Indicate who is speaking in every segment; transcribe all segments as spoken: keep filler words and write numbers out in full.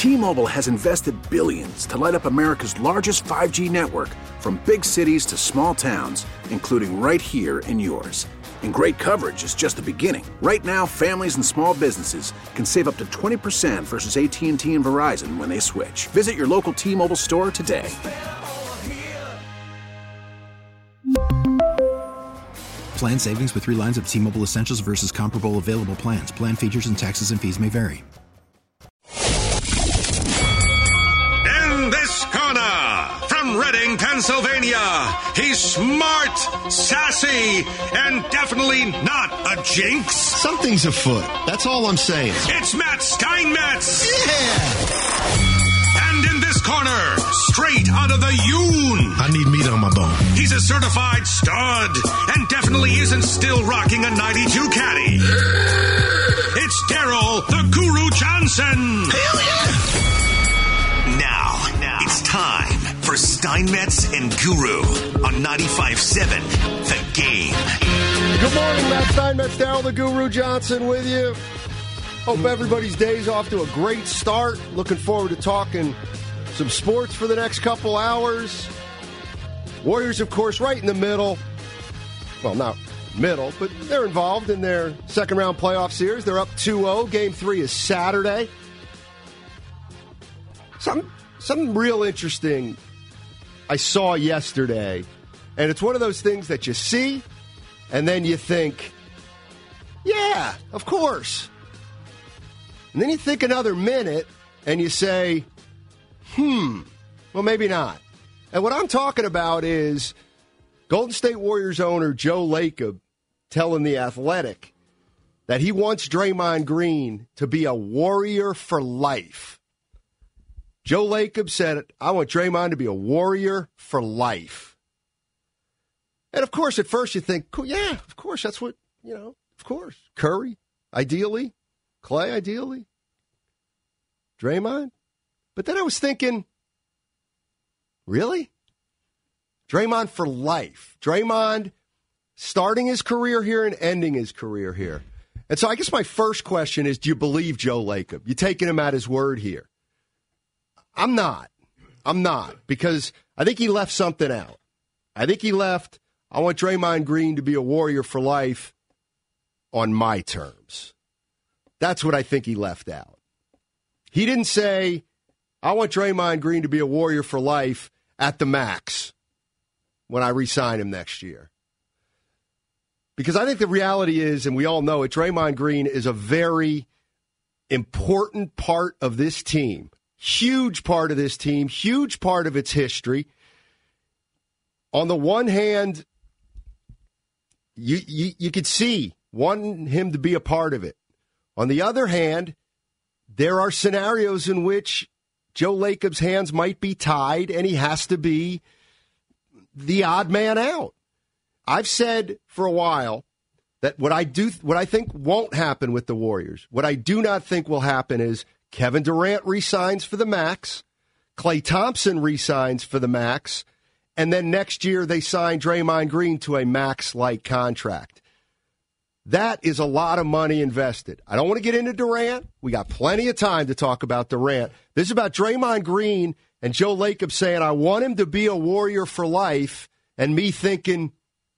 Speaker 1: T-Mobile has invested billions to light up America's largest five G network, from big cities to small towns, including right here in yours. And great coverage is just the beginning. Right now, families and small businesses can save up to twenty percent versus A T and T and Verizon when they switch. Visit your local T-Mobile store today.
Speaker 2: Plan savings with three lines of T-Mobile Essentials versus comparable available plans. Plan features and taxes and fees may vary.
Speaker 3: In this corner, from Reading, Pennsylvania, he's smart, sassy, and definitely not a jinx.
Speaker 4: Something's afoot. That's all I'm saying.
Speaker 3: It's Matt Steinmetz.
Speaker 4: Yeah!
Speaker 3: And in this corner, straight out of the Yoon,
Speaker 4: I need meat on my bone.
Speaker 3: he's a certified stud and definitely isn't still rocking a ninety-two caddy. It's Daryl the Guru Johnson.
Speaker 4: Hell yeah!
Speaker 3: Now, now, it's time for Steinmetz and Guru on ninety-five seven The Game.
Speaker 5: Good morning, Matt Steinmetz, Daryl the Guru Johnson with you. Hope everybody's day's off to a great start. Looking forward to talking some sports for the next couple hours. Warriors, of course, right in the middle. Well, not middle, but they're involved in their second-round playoff series. They're up two oh. Game three is Saturday. Some, something real interesting I saw yesterday, and it's one of those things that you see, and then you think, yeah, of course. And then you think another minute, and you say, hmm, well, maybe not. And what I'm talking about is Golden State Warriors owner Joe Lacob telling The Athletic that he wants Draymond Green to be a Warrior for life. Joe Lacob said, I want Draymond to be a Warrior for life. And, of course, at first you think, cool, yeah, of course, that's what, you know, of course. Curry, ideally. Clay, ideally. Draymond. But then I was thinking, really? Draymond for life. Draymond starting his career here and ending his career here. And so I guess my first question is, do you believe Joe Lacob? You taking him at his word here? I'm not. I'm not. Because I think he left something out. I think he left, I want Draymond Green to be a Warrior for life on my terms. That's what I think he left out. He didn't say, I want Draymond Green to be a Warrior for life at the max when I re-sign him next year. Because I think the reality is, and we all know it, Draymond Green is a very important part of this team. Huge part of this team, huge part of its history. On the one hand, you you, you could see wanting him to be a part of it. On the other hand, there are scenarios in which Joe Lacob's hands might be tied and he has to be the odd man out. I've said for a while that what I do, what I think won't happen with the Warriors, what I do not think will happen is Kevin Durant re-signs for the max, Klay Thompson re-signs for the max, and then next year they sign Draymond Green to a max-like contract. That is a lot of money invested. I don't want to get into Durant. We got plenty of time to talk about Durant. This is about Draymond Green and Joe Lacob saying, I want him to be a Warrior for life, and me thinking,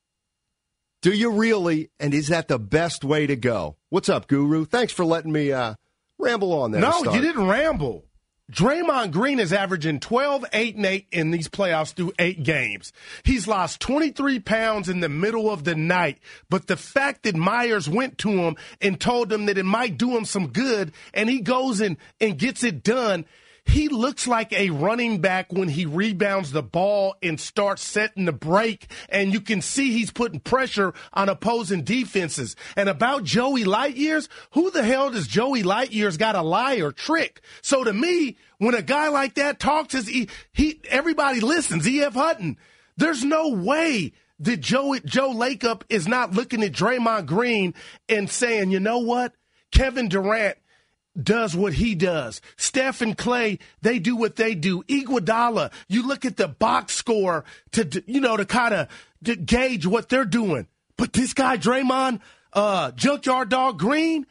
Speaker 5: do you really? And is that the best way to go? What's up, Guru? Thanks for letting me uh, ramble on there.
Speaker 6: No, you didn't ramble. Draymond Green is averaging twelve, eight, and eight in these playoffs through eight games. He's lost twenty-three pounds in the middle of the night, but the fact that Myers went to him and told him that it might do him some good, and he goes in and gets it done, he looks like a running back when he rebounds the ball and starts setting the break, and you can see he's putting pressure on opposing defenses. And about Joey Lightyears, who the hell does Joey Lightyears got to lie or trick? So to me, when a guy like that talks, he, he everybody listens. E F. Hutton, there's no way that Joe, Joe Lacob is not looking at Draymond Green and saying, you know what, Kevin Durant does what he does. Steph and Clay, they do what they do. Iguodala, you look at the box score to, you know, to kind of gauge what they're doing. But this guy, Draymond, uh, Junkyard Dog Green,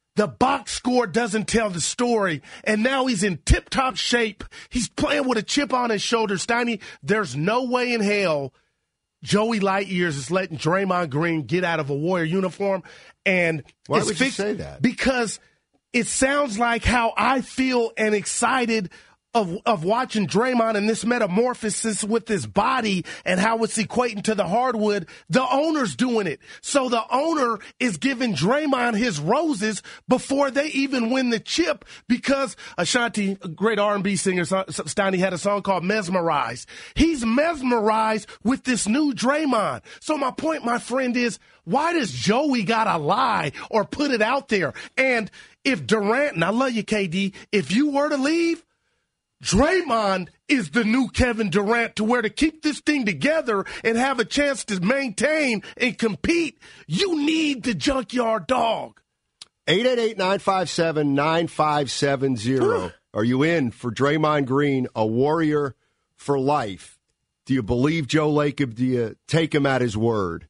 Speaker 6: The box score doesn't tell the story, and now he's in tip-top shape. He's playing with a chip on his shoulder. Steiny, there's no way in hell Joey Lightyears is letting Draymond Green get out of a Warrior uniform. And
Speaker 5: why
Speaker 6: it's
Speaker 5: would
Speaker 6: fixed
Speaker 5: you say that?
Speaker 6: Because it sounds like how I feel and excited of of watching Draymond and this metamorphosis with his body and how it's equating to the hardwood. The owner's doing it. So the owner is giving Draymond his roses before they even win the chip because Ashanti, a great R and B singer, Steiny, had a song called Mesmerized. He's mesmerized with this new Draymond. So my point, my friend, is why does Joey gotta lie or put it out there? And if Durant, and I love you, K D, if you were to leave, Draymond is the new Kevin Durant to where to keep this thing together and have a chance to maintain and compete. You need the junkyard dog.
Speaker 5: eight eight eight, nine five seven, nine five seven zero. Are you in for Draymond Green, a Warrior for life? Do you believe Joe Lacob? Do you take him at his word?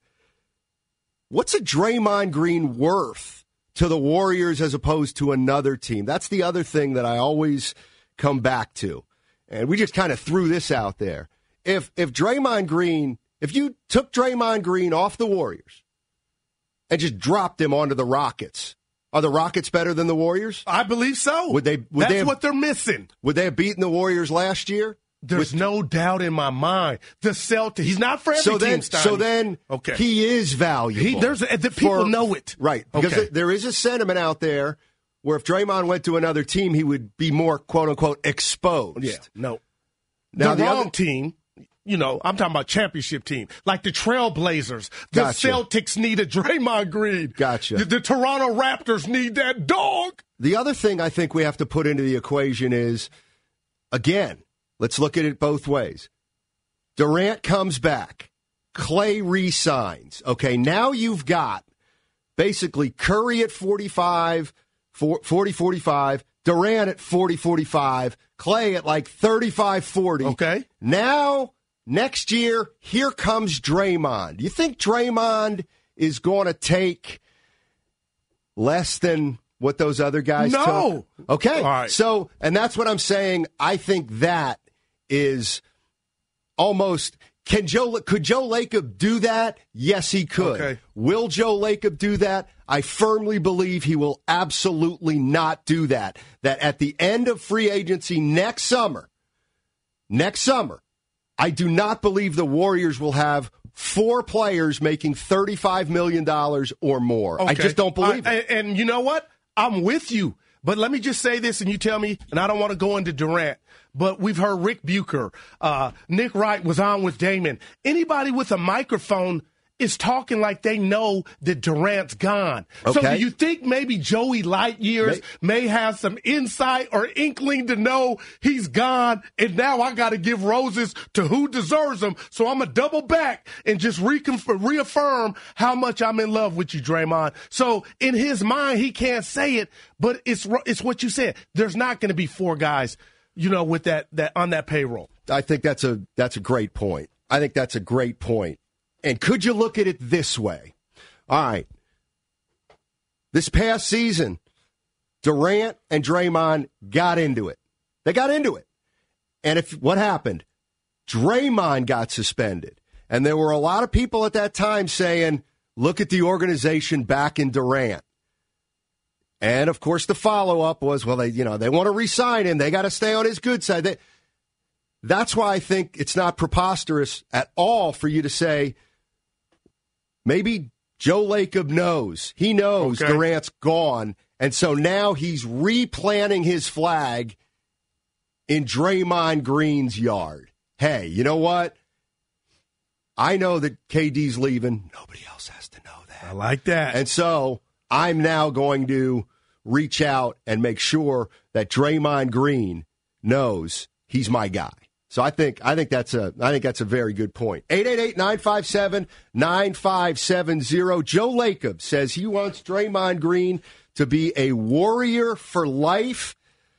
Speaker 5: What's a Draymond Green worth to the Warriors as opposed to another team? That's the other thing that I always come back to. And we just kind of threw this out there. If if Draymond Green, if you took Draymond Green off the Warriors and just dropped him onto the Rockets, are the Rockets better than the Warriors?
Speaker 6: I believe so.
Speaker 5: Would they? Would
Speaker 6: That's
Speaker 5: they have,
Speaker 6: what they're missing.
Speaker 5: Would they have beaten the Warriors last year?
Speaker 6: There's
Speaker 5: With,
Speaker 6: no doubt in my mind. The Celtics, he's not for every
Speaker 5: so then,
Speaker 6: team, Steiny.
Speaker 5: So then
Speaker 6: okay.
Speaker 5: he is valuable.
Speaker 6: He, there's a, the people
Speaker 5: for,
Speaker 6: know it.
Speaker 5: Right. Because
Speaker 6: okay.
Speaker 5: there is a sentiment out there where if Draymond went to another team, he would be more, quote-unquote, exposed.
Speaker 6: Yeah, no.
Speaker 5: Now,
Speaker 6: the,
Speaker 5: the
Speaker 6: wrong
Speaker 5: other,
Speaker 6: team, you know, I'm talking about championship team, like the Trailblazers. The
Speaker 5: gotcha.
Speaker 6: Celtics need a Draymond Green.
Speaker 5: Gotcha.
Speaker 6: The, the Toronto Raptors need that dog.
Speaker 5: The other thing I think we have to put into the equation is, again, let's look at it both ways. Durant comes back. Clay re-signs. Okay, now you've got basically Curry at forty-five, forty forty-five, Durant at forty forty-five, Clay at like thirty-five forty.
Speaker 6: Okay.
Speaker 5: Now, next year, here comes Draymond. Do you think Draymond is going to take less than what those other guys
Speaker 6: no.
Speaker 5: took? Okay.
Speaker 6: All right.
Speaker 5: So, and that's what I'm saying. I think that is almost... Can Joe, could Joe Lacob do that? Yes, he could.
Speaker 6: Okay.
Speaker 5: Will Joe Lacob do that? I firmly believe he will absolutely not do that. That at the end of free agency next summer, next summer, I do not believe the Warriors will have four players making thirty-five million dollars or more.
Speaker 6: Okay.
Speaker 5: I just don't believe
Speaker 6: I,
Speaker 5: it.
Speaker 6: And, and you know what? I'm with you. But let me just say this, and you tell me, and I don't want to go into Durant, but we've heard Rick Bucher, uh, Nick Wright was on with Damon. Anybody with a microphone is talking like they know that Durant's gone.
Speaker 5: Okay.
Speaker 6: So do you think maybe Joey Lightyears may, may have some insight or inkling to know he's gone, and now I got to give roses to who deserves them, so I'm going to double back and just reconfirm, reaffirm how much I'm in love with you, Draymond. So in his mind, he can't say it, but it's it's what you said. There's not going to be four guys, you know, with that, that on that payroll.
Speaker 5: I think that's a that's a great point. I think that's a great point. And could you look at it this way? All right. This past season, Durant and Draymond got into it. They got into it. And if what happened? Draymond got suspended. And there were a lot of people at that time saying, look at the organization back in Durant. And, of course, the follow-up was, well, they you know, they want to re-sign him. They got to stay on his good side. They, that's why I think it's not preposterous at all for you to say, maybe Joe Lacob knows. He knows
Speaker 6: okay.
Speaker 5: Durant's gone, and so now he's replanting his flag in Draymond Green's yard. Hey, you know what? I know that K D's leaving. Nobody else has to know that.
Speaker 6: I like that.
Speaker 5: And so I'm now going to reach out and make sure that Draymond Green knows he's my guy. So I think I think that's a I think that's a very good point. eight eight eight, nine five seven, nine five seven zero. Joe Lacob says he wants Draymond Green to be a Warrior for life.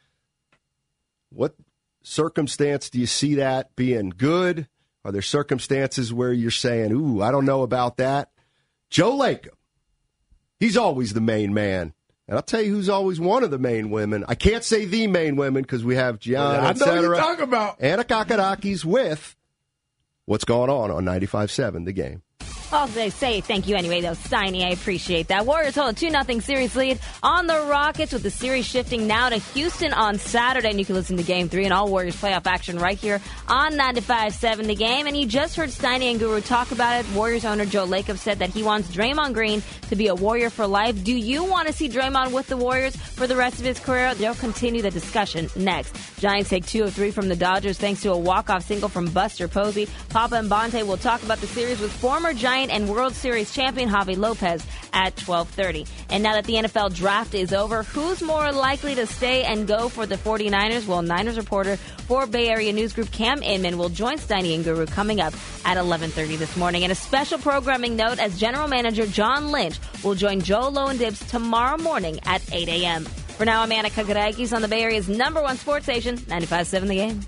Speaker 5: What circumstance do you see that being good? Are there circumstances where you're saying, ooh, I don't know about that? Joe Lacob, he's always the main man And I'll tell you who's always one of the main women. I can't say the main women because we have Gianna,
Speaker 6: yeah, I
Speaker 5: et
Speaker 6: know
Speaker 5: cetera.
Speaker 6: what you're talking about.
Speaker 5: Anna Kakadakis with what's going on on ninety-five seven The Game.
Speaker 7: Well, they say thank you anyway, though, Steiny. I appreciate that. Warriors hold a two nothing series lead on the Rockets, with the series shifting now to Houston on Saturday. And you can listen to Game three and all Warriors playoff action right here on ninety-five seven The Game. And you just heard Steiny and Guru talk about it. Warriors owner Joe Lacob said that he wants Draymond Green to be a Warrior for life. Do you want to see Draymond with the Warriors for the rest of his career? They'll continue the discussion next. Giants take two of three from the Dodgers thanks to a walk-off single from Buster Posey. Papa and Bonte will talk about the series with former Giant and World Series champion Javi Lopez at twelve thirty. And now that the N F L draft is over, who's more likely to stay and go for the 49ers? Well, Niners reporter for Bay Area News Group Cam Inman will join Steiny and Guru coming up at eleven thirty this morning. And a special programming note, as General Manager John Lynch will join Joe Lowen-Dibbs tomorrow morning at eight a.m. For now, I'm Anna Kakadakis on the Bay Area's number one sports station, ninety-five seven The Game.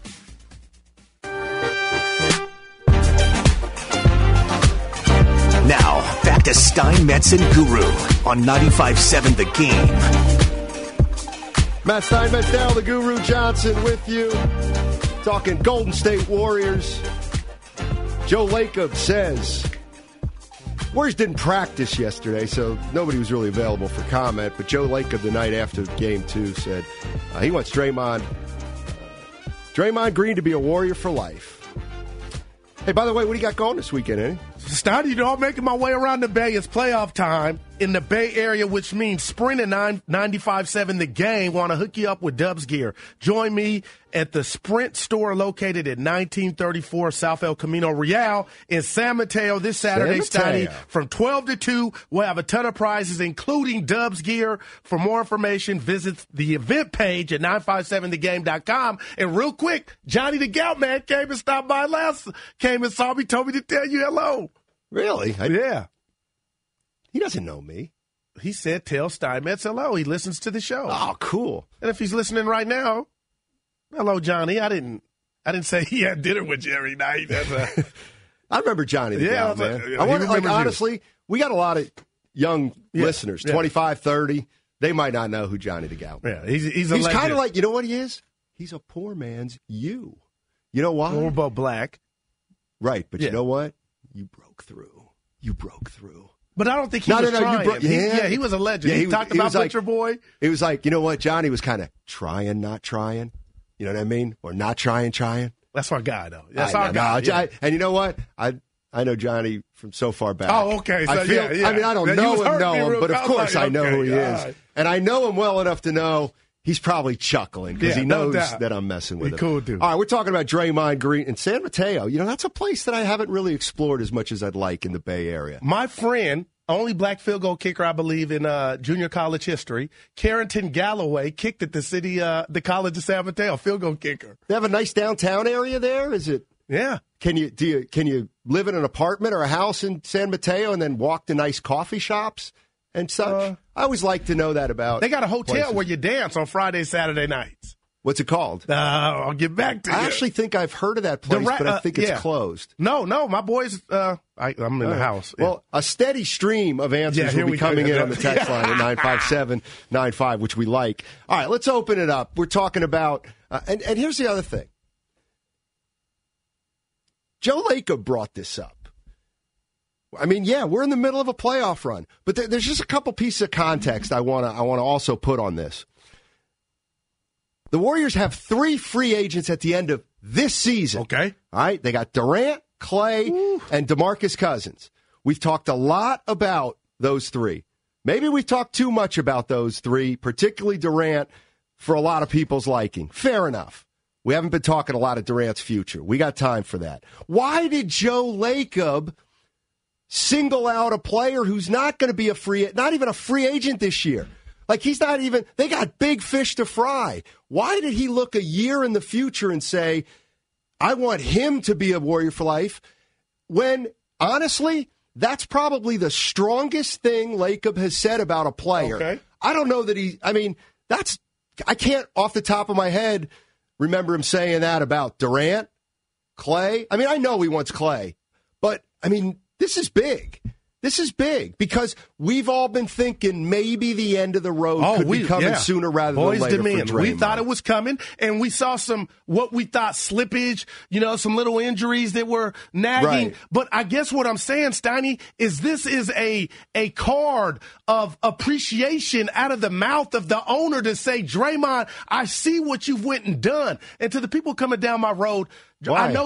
Speaker 8: Now, back to Stein, Metz, and Guru on ninety-five seven The Game.
Speaker 5: Matt Stein, Metz, Dowell, the Guru Johnson with you. Talking Golden State Warriors. Joe Lacob says Warriors didn't practice yesterday, so nobody was really available for comment. But Joe Lacob, the night after game two, said uh, he wants Draymond, uh, Draymond Green to be a Warrior for life. Hey, by the way, what do you got going this weekend, eh?
Speaker 6: Started, you know, I'm making my way around the Bay. It's playoff time in the Bay Area, which means Sprint and ninety-five seven The Game want to hook you up with Dubs gear. Join me at the Sprint store located at nineteen thirty-four South El Camino Real in San Mateo this Saturday, Steiny, from twelve to two. We'll have a ton of prizes, including Dubs gear. For more information, visit the event page at nine five seven the game dot com. And real quick, Johnny the Gout Man came and stopped by last, came and saw me, told me to tell you hello.
Speaker 5: Really? I,
Speaker 6: yeah.
Speaker 5: He doesn't know me.
Speaker 6: He said, tell Steinmetz hello. He listens to the show.
Speaker 5: Oh, cool.
Speaker 6: And if he's listening right now, hello, Johnny. I didn't I didn't say he had dinner with you every night. That's a...
Speaker 5: I remember Johnny the
Speaker 6: yeah,
Speaker 5: Gout, man.
Speaker 6: Like,
Speaker 5: I wonder, like,
Speaker 6: you.
Speaker 5: honestly, we got a lot of young
Speaker 6: yeah,
Speaker 5: listeners,
Speaker 6: yeah.
Speaker 5: twenty-five, thirty. They might not know who Johnny the Gout is.
Speaker 6: Yeah, he's, he's a
Speaker 5: He's
Speaker 6: legend.
Speaker 5: kind of like, you know what he is? He's a poor man's you. You know why?
Speaker 6: We're both black.
Speaker 5: Right, but
Speaker 6: yeah.
Speaker 5: you know what? You broke through. You broke through.
Speaker 6: But I don't think he
Speaker 5: no,
Speaker 6: was
Speaker 5: no, no,
Speaker 6: trying.
Speaker 5: You bro- yeah.
Speaker 6: He, yeah, he was a legend.
Speaker 5: Yeah,
Speaker 6: he,
Speaker 5: he
Speaker 6: talked
Speaker 5: he
Speaker 6: about
Speaker 5: was like,
Speaker 6: Butcher Boy.
Speaker 5: It was like, you know what? Johnny was kind of trying, not trying. You know what I mean? Or not trying, trying.
Speaker 6: That's our guy, though. That's
Speaker 5: I,
Speaker 6: our
Speaker 5: no,
Speaker 6: guy.
Speaker 5: no,
Speaker 6: yeah.
Speaker 5: I, and you know what? I I know Johnny from so far back.
Speaker 6: Oh, okay. So,
Speaker 5: I feel,
Speaker 6: yeah, yeah.
Speaker 5: I mean, I don't
Speaker 6: yeah,
Speaker 5: know him, know him,
Speaker 6: real,
Speaker 5: but of course
Speaker 6: like,
Speaker 5: I know
Speaker 6: okay,
Speaker 5: who he is.
Speaker 6: right.
Speaker 5: And I know him well enough to know he's probably chuckling because
Speaker 6: yeah,
Speaker 5: he
Speaker 6: no
Speaker 5: knows
Speaker 6: doubt.
Speaker 5: that I'm messing with
Speaker 6: he
Speaker 5: him.
Speaker 6: Cool dude.
Speaker 5: All right, we're talking about Draymond Green in San Mateo. You know, that's a place that I haven't really explored as much as I'd like in the Bay Area.
Speaker 6: My friend, only black field goal kicker, I believe, in uh, junior college history, Carrington Galloway, kicked at the city, uh, the College of San Mateo, field goal kicker.
Speaker 5: They have a nice downtown area there. Is it?
Speaker 6: Yeah.
Speaker 5: Can you do you can you live in an apartment or a house in San Mateo and then walk to nice coffee shops and such? Uh, I always like to know that about.
Speaker 6: They got a hotel
Speaker 5: places.
Speaker 6: where you dance on Friday, Saturday nights.
Speaker 5: What's it called?
Speaker 6: Uh, I'll get back to
Speaker 5: I
Speaker 6: you.
Speaker 5: I actually think I've heard of that place,
Speaker 6: ra-
Speaker 5: but I think
Speaker 6: uh,
Speaker 5: it's
Speaker 6: yeah.
Speaker 5: closed.
Speaker 6: No, no, my boys. Uh, I, I'm in the
Speaker 5: right.
Speaker 6: house.
Speaker 5: Well, yeah. A steady stream of answers
Speaker 6: yeah,
Speaker 5: will be coming
Speaker 6: go.
Speaker 5: in on the text line at nine five seven nine five, which we like. All right, let's open it up. We're talking about, uh, and, and here's the other thing. Joe Lacob brought this up. I mean, yeah, we're in the middle of a playoff run, but there, there's just a couple pieces of context I want to I want to also put on this. The Warriors have three free agents at the end of this season.
Speaker 6: Okay.
Speaker 5: All right, they got Durant, Clay, Ooh. and DeMarcus Cousins. We've talked a lot about those three. Maybe we've talked too much about those three, particularly Durant, for a lot of people's liking. Fair enough. We haven't been talking a lot of Durant's future. We got time for that. Why did Joe Lacob single out a player who's not going to be a free, not even a free agent this year? Like, he's not even, they got big fish to fry. Why did he look a year in the future and say, I want him to be a Warrior for life, when, honestly, that's probably the strongest thing Lacob has said about a player.
Speaker 6: Okay.
Speaker 5: I don't know that he, I mean, that's, I can't off the top of my head remember him saying that about Durant, Clay. I mean, I know he wants Clay, but, I mean, this is big. This is big because we've all been thinking maybe the end of the road
Speaker 6: oh,
Speaker 5: could
Speaker 6: we,
Speaker 5: be coming
Speaker 6: yeah.
Speaker 5: sooner rather
Speaker 6: Boys
Speaker 5: than later
Speaker 6: to men.
Speaker 5: for Draymond.
Speaker 6: We thought it was coming, and we saw some what we thought slippage, you know, some little injuries that were nagging.
Speaker 5: Right.
Speaker 6: But I guess what I'm saying, Steiny, is this is a a card of appreciation out of the mouth of the owner to say, Draymond, I see what you've went and done. And to the people coming down my road,
Speaker 5: Why?
Speaker 6: I know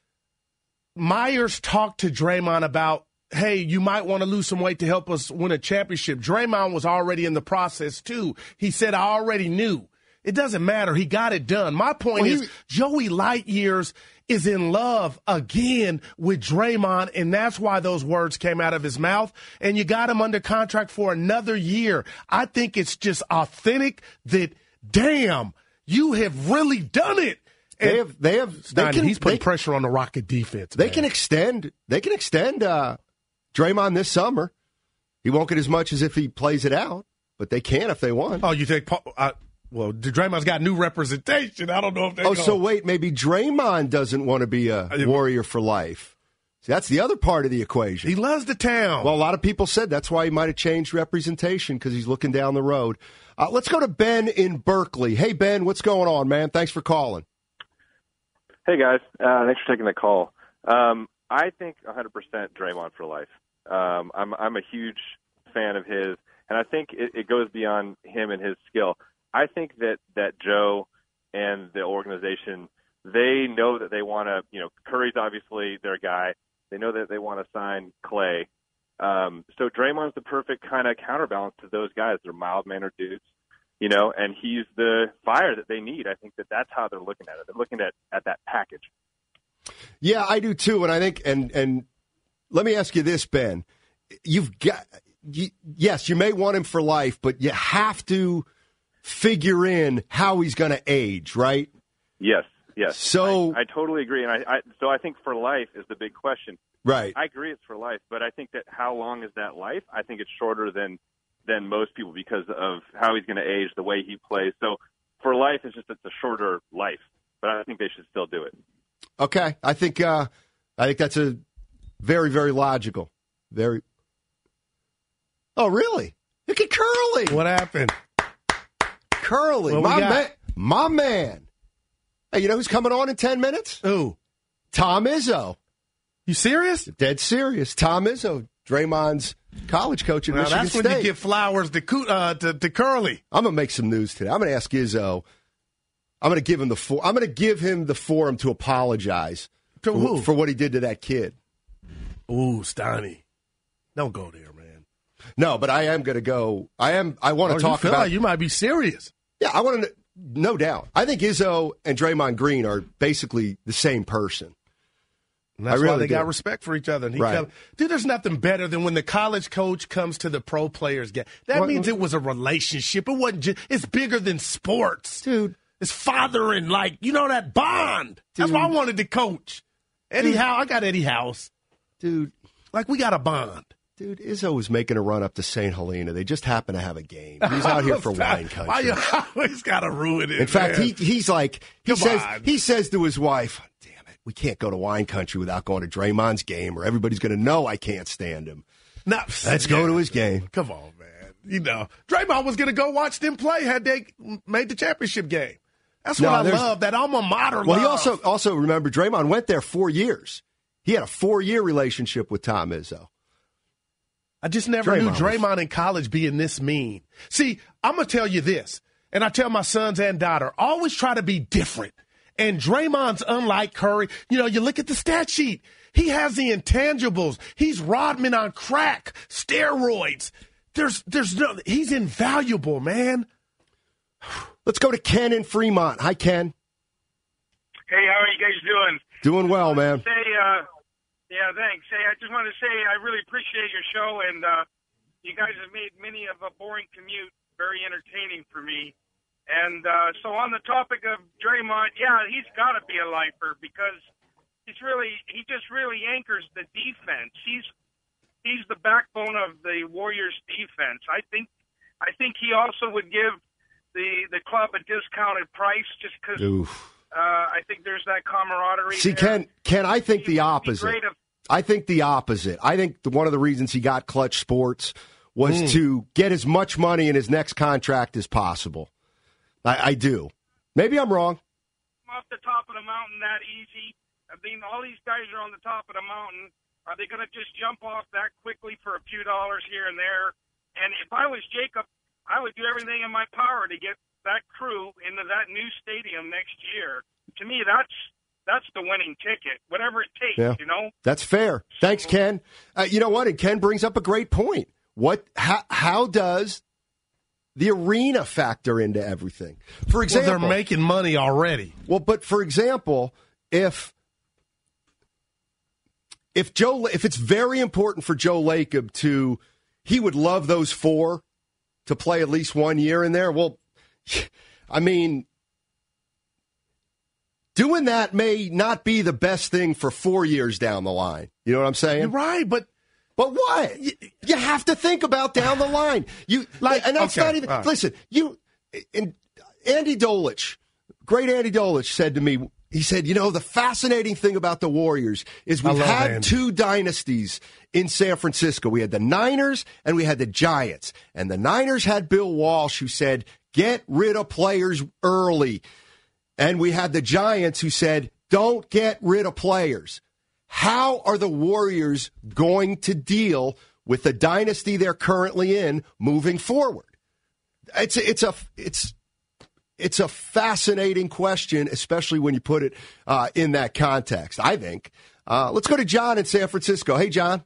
Speaker 6: Myers talked to Draymond about, hey, you might want to lose some weight to help us win a championship. Draymond was already in the process, too. He said, I already knew. It doesn't matter. He got it done. My point
Speaker 5: well,
Speaker 6: is,
Speaker 5: he,
Speaker 6: Joey Lightyears is in love again with Draymond, and that's why those words came out of his mouth. And you got him under contract for another year. I think it's just authentic that, damn, you have really done it. And
Speaker 5: they have, they have,
Speaker 6: Steiny,
Speaker 5: they can,
Speaker 6: he's putting
Speaker 5: they,
Speaker 6: pressure on the Rocket defense.
Speaker 5: They
Speaker 6: man.
Speaker 5: can extend, they can extend, uh, Draymond this summer. He won't get as much as if he plays it out, but they can if they want.
Speaker 6: Oh, you think Paul, uh, well, Draymond's got new representation. I don't know if they
Speaker 5: Oh,
Speaker 6: go.
Speaker 5: so wait, maybe Draymond doesn't want to be a Warrior for life. See, that's the other part of the equation.
Speaker 6: He loves the town.
Speaker 5: Well, a lot of people said that's why he might have changed representation because he's looking down the road. Uh, let's go to Ben in Berkeley. Hey, Ben, what's going on, man? Thanks for calling.
Speaker 9: Hey, guys. Uh, thanks for taking the call. Um, I think one hundred percent Draymond for life. Um, I'm I'm a huge fan of his, and I think it, it goes beyond him and his skill. I think that, that Joe and the organization, they know that they want to, you know, Curry's obviously their guy. They know that they want to sign Clay. Um, so Draymond's the perfect kind of counterbalance to those guys. They're mild-mannered dudes, you know, and he's the fire that they need. I think that that's how they're looking at it. They're looking at, at that package.
Speaker 5: Yeah, I do too, and I think, and and let me ask you this, Ben. You've got, you, yes, you may want him for life, but you have to figure in how he's going to age, right?
Speaker 9: Yes, yes.
Speaker 5: So
Speaker 9: I, I totally agree, and I, I so I think for life is the big question.
Speaker 5: Right.
Speaker 9: I agree it's for life, but I think that how long is that life? I think it's shorter than than most people because of how he's going to age, the way he plays. So for life, it's just it's a shorter life, but I think they should still do it.
Speaker 5: Okay, I think uh, I think that's a very very logical. Very. Oh, really? Look at Curly.
Speaker 6: What happened?
Speaker 5: Curly,
Speaker 6: What we
Speaker 5: my
Speaker 6: got?
Speaker 5: man, my man. Hey, you know who's coming on in ten minutes?
Speaker 6: Who?
Speaker 5: Tom Izzo.
Speaker 6: You serious?
Speaker 5: Dead serious. Tom Izzo, Draymond's college coach at
Speaker 6: Now,
Speaker 5: Michigan
Speaker 6: that's
Speaker 5: State.
Speaker 6: when you give flowers to, Coo- uh, to, to Curly.
Speaker 5: I'm gonna make some news today. I'm gonna ask Izzo. I'm gonna give him the for- I'm gonna give him the forum to apologize
Speaker 6: To
Speaker 5: for,
Speaker 6: who?
Speaker 5: for what he did to that kid.
Speaker 6: Ooh, Steiny. Don't go there, man.
Speaker 5: No, but I am gonna go. I am. I want to
Speaker 6: Oh,
Speaker 5: talk
Speaker 6: you feel
Speaker 5: about.
Speaker 6: like you might be serious.
Speaker 5: Yeah, I want to. No doubt. I think Izzo and Draymond Green are basically the same person.
Speaker 6: And that's
Speaker 5: I really
Speaker 6: why they
Speaker 5: do.
Speaker 6: got respect for each other. And he
Speaker 5: Right.
Speaker 6: come, dude, there's nothing better than when the college coach comes to the pro players game. That
Speaker 5: What-
Speaker 6: means it was a relationship. It wasn't just, it's bigger than sports.
Speaker 5: Dude.
Speaker 6: It's father and, like, you know, that bond. That's
Speaker 5: Dude.
Speaker 6: why I wanted to coach. Eddie
Speaker 5: Dude.
Speaker 6: House, I got Eddie House.
Speaker 5: Dude,
Speaker 6: Like, we got a bond.
Speaker 5: dude, Izzo was making a run up to Saint Helena. They just happen to have a game. He's out here for wine country.
Speaker 6: Why you always got to ruin it,
Speaker 5: In fact,
Speaker 6: man?
Speaker 5: he he's like he
Speaker 6: Come
Speaker 5: says
Speaker 6: on.
Speaker 5: he says to his wife, "Damn it, we can't go to wine country without going to Draymond's game, or everybody's going to know I can't stand him.
Speaker 6: Now,
Speaker 5: Let's go to his game."
Speaker 6: Come on, man. You know, Draymond was going to go watch them play had they made the championship game. That's what
Speaker 5: No,
Speaker 6: I
Speaker 5: there's-
Speaker 6: love, that alma mater
Speaker 5: Well, he
Speaker 6: love.
Speaker 5: also also remember Draymond went there four years. He had a four year relationship with Tom Izzo.
Speaker 6: I just never
Speaker 5: Draymond
Speaker 6: knew
Speaker 5: was-
Speaker 6: Draymond in college being this mean. See, I'm going to tell you this, and I tell my sons and daughter, always try to be different. And Draymond's unlike Curry. You know, you look at the stat sheet. He has the intangibles. He's Rodman on crack, steroids. There's, there's no, he's invaluable, man.
Speaker 5: Let's go to Ken in Fremont. Hi, Ken.
Speaker 10: Hey, how are you guys doing?
Speaker 5: Doing well, man.
Speaker 10: Say, uh, yeah, thanks. Hey, I just wanted to say I really appreciate your show, and uh, you guys have made many of a boring commute very entertaining for me. And uh, so on the topic of Draymond, yeah, he's got to be a lifer because he's really he just really anchors the defense. He's he's the backbone of the Warriors' defense. I think I think he also would give the the club a discounted price just because.
Speaker 5: Oof.
Speaker 10: Uh, I think there's that camaraderie.
Speaker 5: See,
Speaker 10: there.
Speaker 5: Ken, Ken, I think
Speaker 10: He
Speaker 5: the
Speaker 10: would be
Speaker 5: opposite.
Speaker 10: great if-
Speaker 5: I think the opposite. I think the, one of the reasons he got Clutch Sports was mm. to get as much money in his next contract as possible. I, I do. Maybe I'm wrong.
Speaker 10: Off the top of the mountain that easy. I mean, all these guys are on the top of the mountain. Are they going to just jump off that quickly for a few dollars here and there? And if I was Jacob, I would do everything in my power to get that crew into that new stadium next year. To me, that's that's the winning ticket, whatever it takes, yeah. you know?
Speaker 5: That's fair. Thanks, Ken. Uh, you know what? And Ken brings up a great point. What? How, how does the arena factor into everything? For example,
Speaker 6: well, they're making money already.
Speaker 5: Well, but for example, if if Joe, if it's very important for Joe Lacob to, he would love those four to play at least one year in there. Well, I mean, doing that may not be the best thing for four years down the line. You know what I'm saying?
Speaker 6: You're right, but
Speaker 5: but what? You, you have to think about down the line. You like, and that's okay, not even. Right. Listen, you and Andy Dolich, great Andy Dolich, said to me. He said, you know, the fascinating thing about the Warriors is we've had Andy. two dynasties in San Francisco. We had the Niners and we had the Giants. And the Niners had Bill Walsh, who said, get rid of players early. And we had the Giants who said, don't get rid of players. How are the Warriors going to deal with the dynasty they're currently in moving forward? It's a, it's a, it's, It's a fascinating question, especially when you put it uh, in that context, I think. Uh, let's go to John in San Francisco. Hey, John.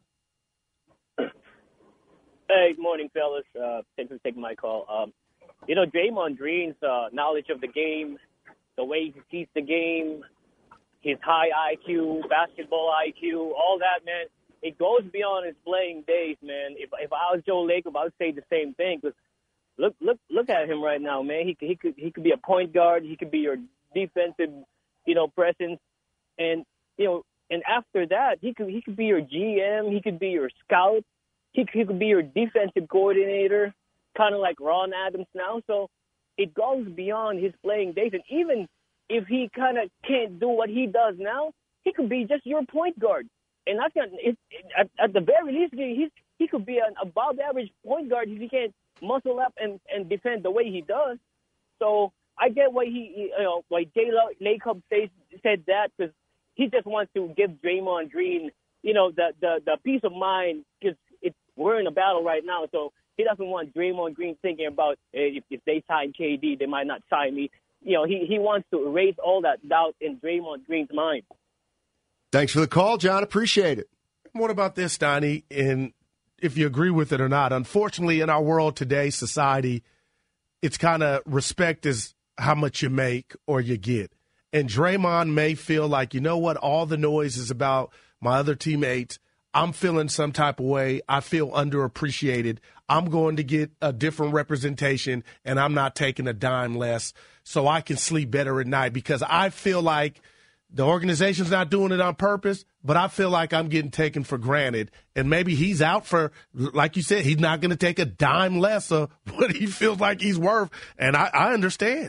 Speaker 11: Hey, good morning, fellas. Uh, thanks for taking my call. Um, you know, Draymond Green's uh, knowledge of the game, the way he sees the game, his high I Q, basketball I Q, all that, man, it goes beyond his playing days, man. If, if I was Joe Lacob, I would say the same thing, because Look, look, look at him right now, man. He could, he could, he could be a point guard. He could be your defensive, you know, presence, and you know, and after that, he could, he could be your G M. He could be your scout. He, he could be your defensive coordinator, kind of like Ron Adams now. So it goes beyond his playing days, and even if he kind of can't do what he does now, he could be just your point guard. And that's not, it, it, at, at the very least, he's he could be an above average point guard if he can't muscle up and, and defend the way he does. So I get why he, you know, why Jay Lacob says, said that, because he just wants to give Draymond Green, you know, the, the, the peace of mind, because it's, we're in a battle right now. So he doesn't want Draymond Green thinking about, hey, if, if they sign K D, they might not sign me. You know, he, he wants to erase all that doubt in Draymond Green's mind.
Speaker 5: Thanks for the call, John. Appreciate it.
Speaker 6: What about this, Donnie? And if you agree with it or not, unfortunately, in our world today, society, it's kind of respect is how much you make or you get. And Draymond may feel like, you know what, all the noise is about my other teammates. I'm feeling some type of way. I feel underappreciated. I'm going to get a different representation, and I'm not taking a dime less so I can sleep better at night, because I feel like the organization's not doing it on purpose, but I feel like I'm getting taken for granted. And maybe he's out for, like you said, he's not going to take a dime less of what he feels like he's worth. And I, I understand.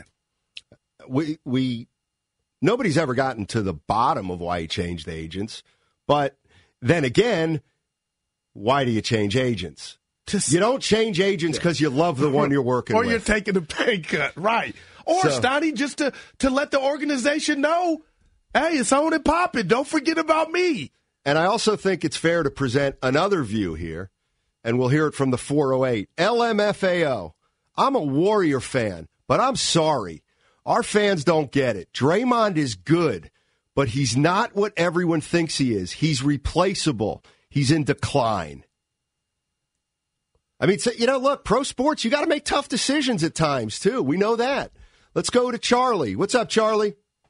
Speaker 5: We, we, nobody's ever gotten to the bottom of why he changed agents. But then again, why do you change agents? Just, you don't change agents because you love the one you're working
Speaker 6: or
Speaker 5: with.
Speaker 6: Or you're taking a pay cut, right. Or, so, Stoney, just to, to let the organization know, hey, it's on and popping. Don't forget about me.
Speaker 5: And I also think it's fair to present another view here, and we'll hear it from the four oh eight. L M F A O. I'm a Warrior fan, but I'm sorry. Our fans don't get it. Draymond is good, but he's not what everyone thinks he is. He's replaceable. He's in decline. I mean, so, you know, look, pro sports, you got to make tough decisions at times, too. We know that. Let's go to Charlie. What's up, Charlie?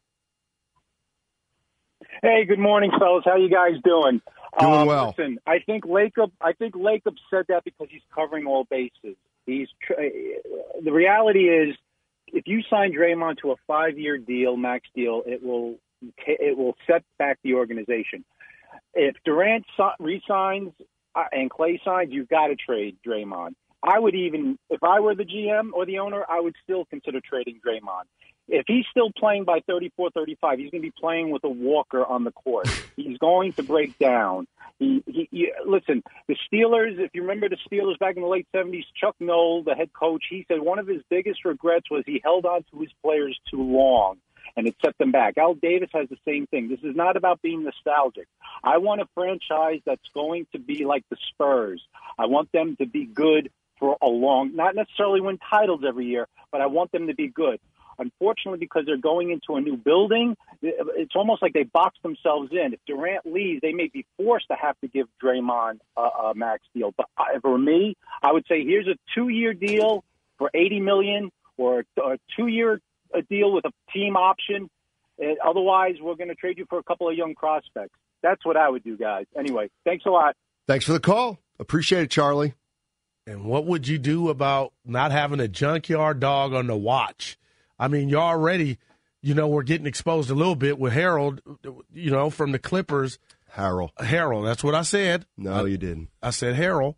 Speaker 12: Hey, good morning, fellas. How you guys doing?
Speaker 5: Doing
Speaker 12: um,
Speaker 5: well.
Speaker 12: Listen, I think Lacob. I think Lacob said that because he's covering all bases. He's tr- the reality is, if you sign Draymond to a five-year deal, max deal, it will it will set back the organization. If Durant resigns uh, and Clay signs, you've got to trade Draymond. I would even, if I were the G M or the owner, I would still consider trading Draymond. If he's still playing by thirty-four, thirty-five, he's going to be playing with a walker on the court. He's going to break down. He, he, he, listen, the Steelers, if you remember the Steelers back in the late seventies, Chuck Noll, the head coach, he said one of his biggest regrets was he held on to his players too long, and it set them back. Al Davis has the same thing. This is not about being nostalgic. I want a franchise that's going to be like the Spurs. I want them to be good for a long, not necessarily win titles every year, but I want them to be good. Unfortunately, because they're going into a new building, it's almost like they box themselves in. If Durant leaves, they may be forced to have to give Draymond a, a max deal. But I, for me, I would say here's a two-year deal for eighty million dollars or a two-year deal with a team option. Uh, otherwise, we're going to trade you for a couple of young prospects. That's what I would do, guys. Anyway, thanks a lot.
Speaker 5: Thanks for the call. Appreciate it, Charlie.
Speaker 6: And what would you do about not having a junkyard dog on the watch? I mean, you're already, you know, we're getting exposed a little bit with Harold, you know, from the Clippers.
Speaker 5: Harold.
Speaker 6: Harold, that's what I said.
Speaker 5: No,
Speaker 6: I,
Speaker 5: you didn't.
Speaker 6: I said Harold.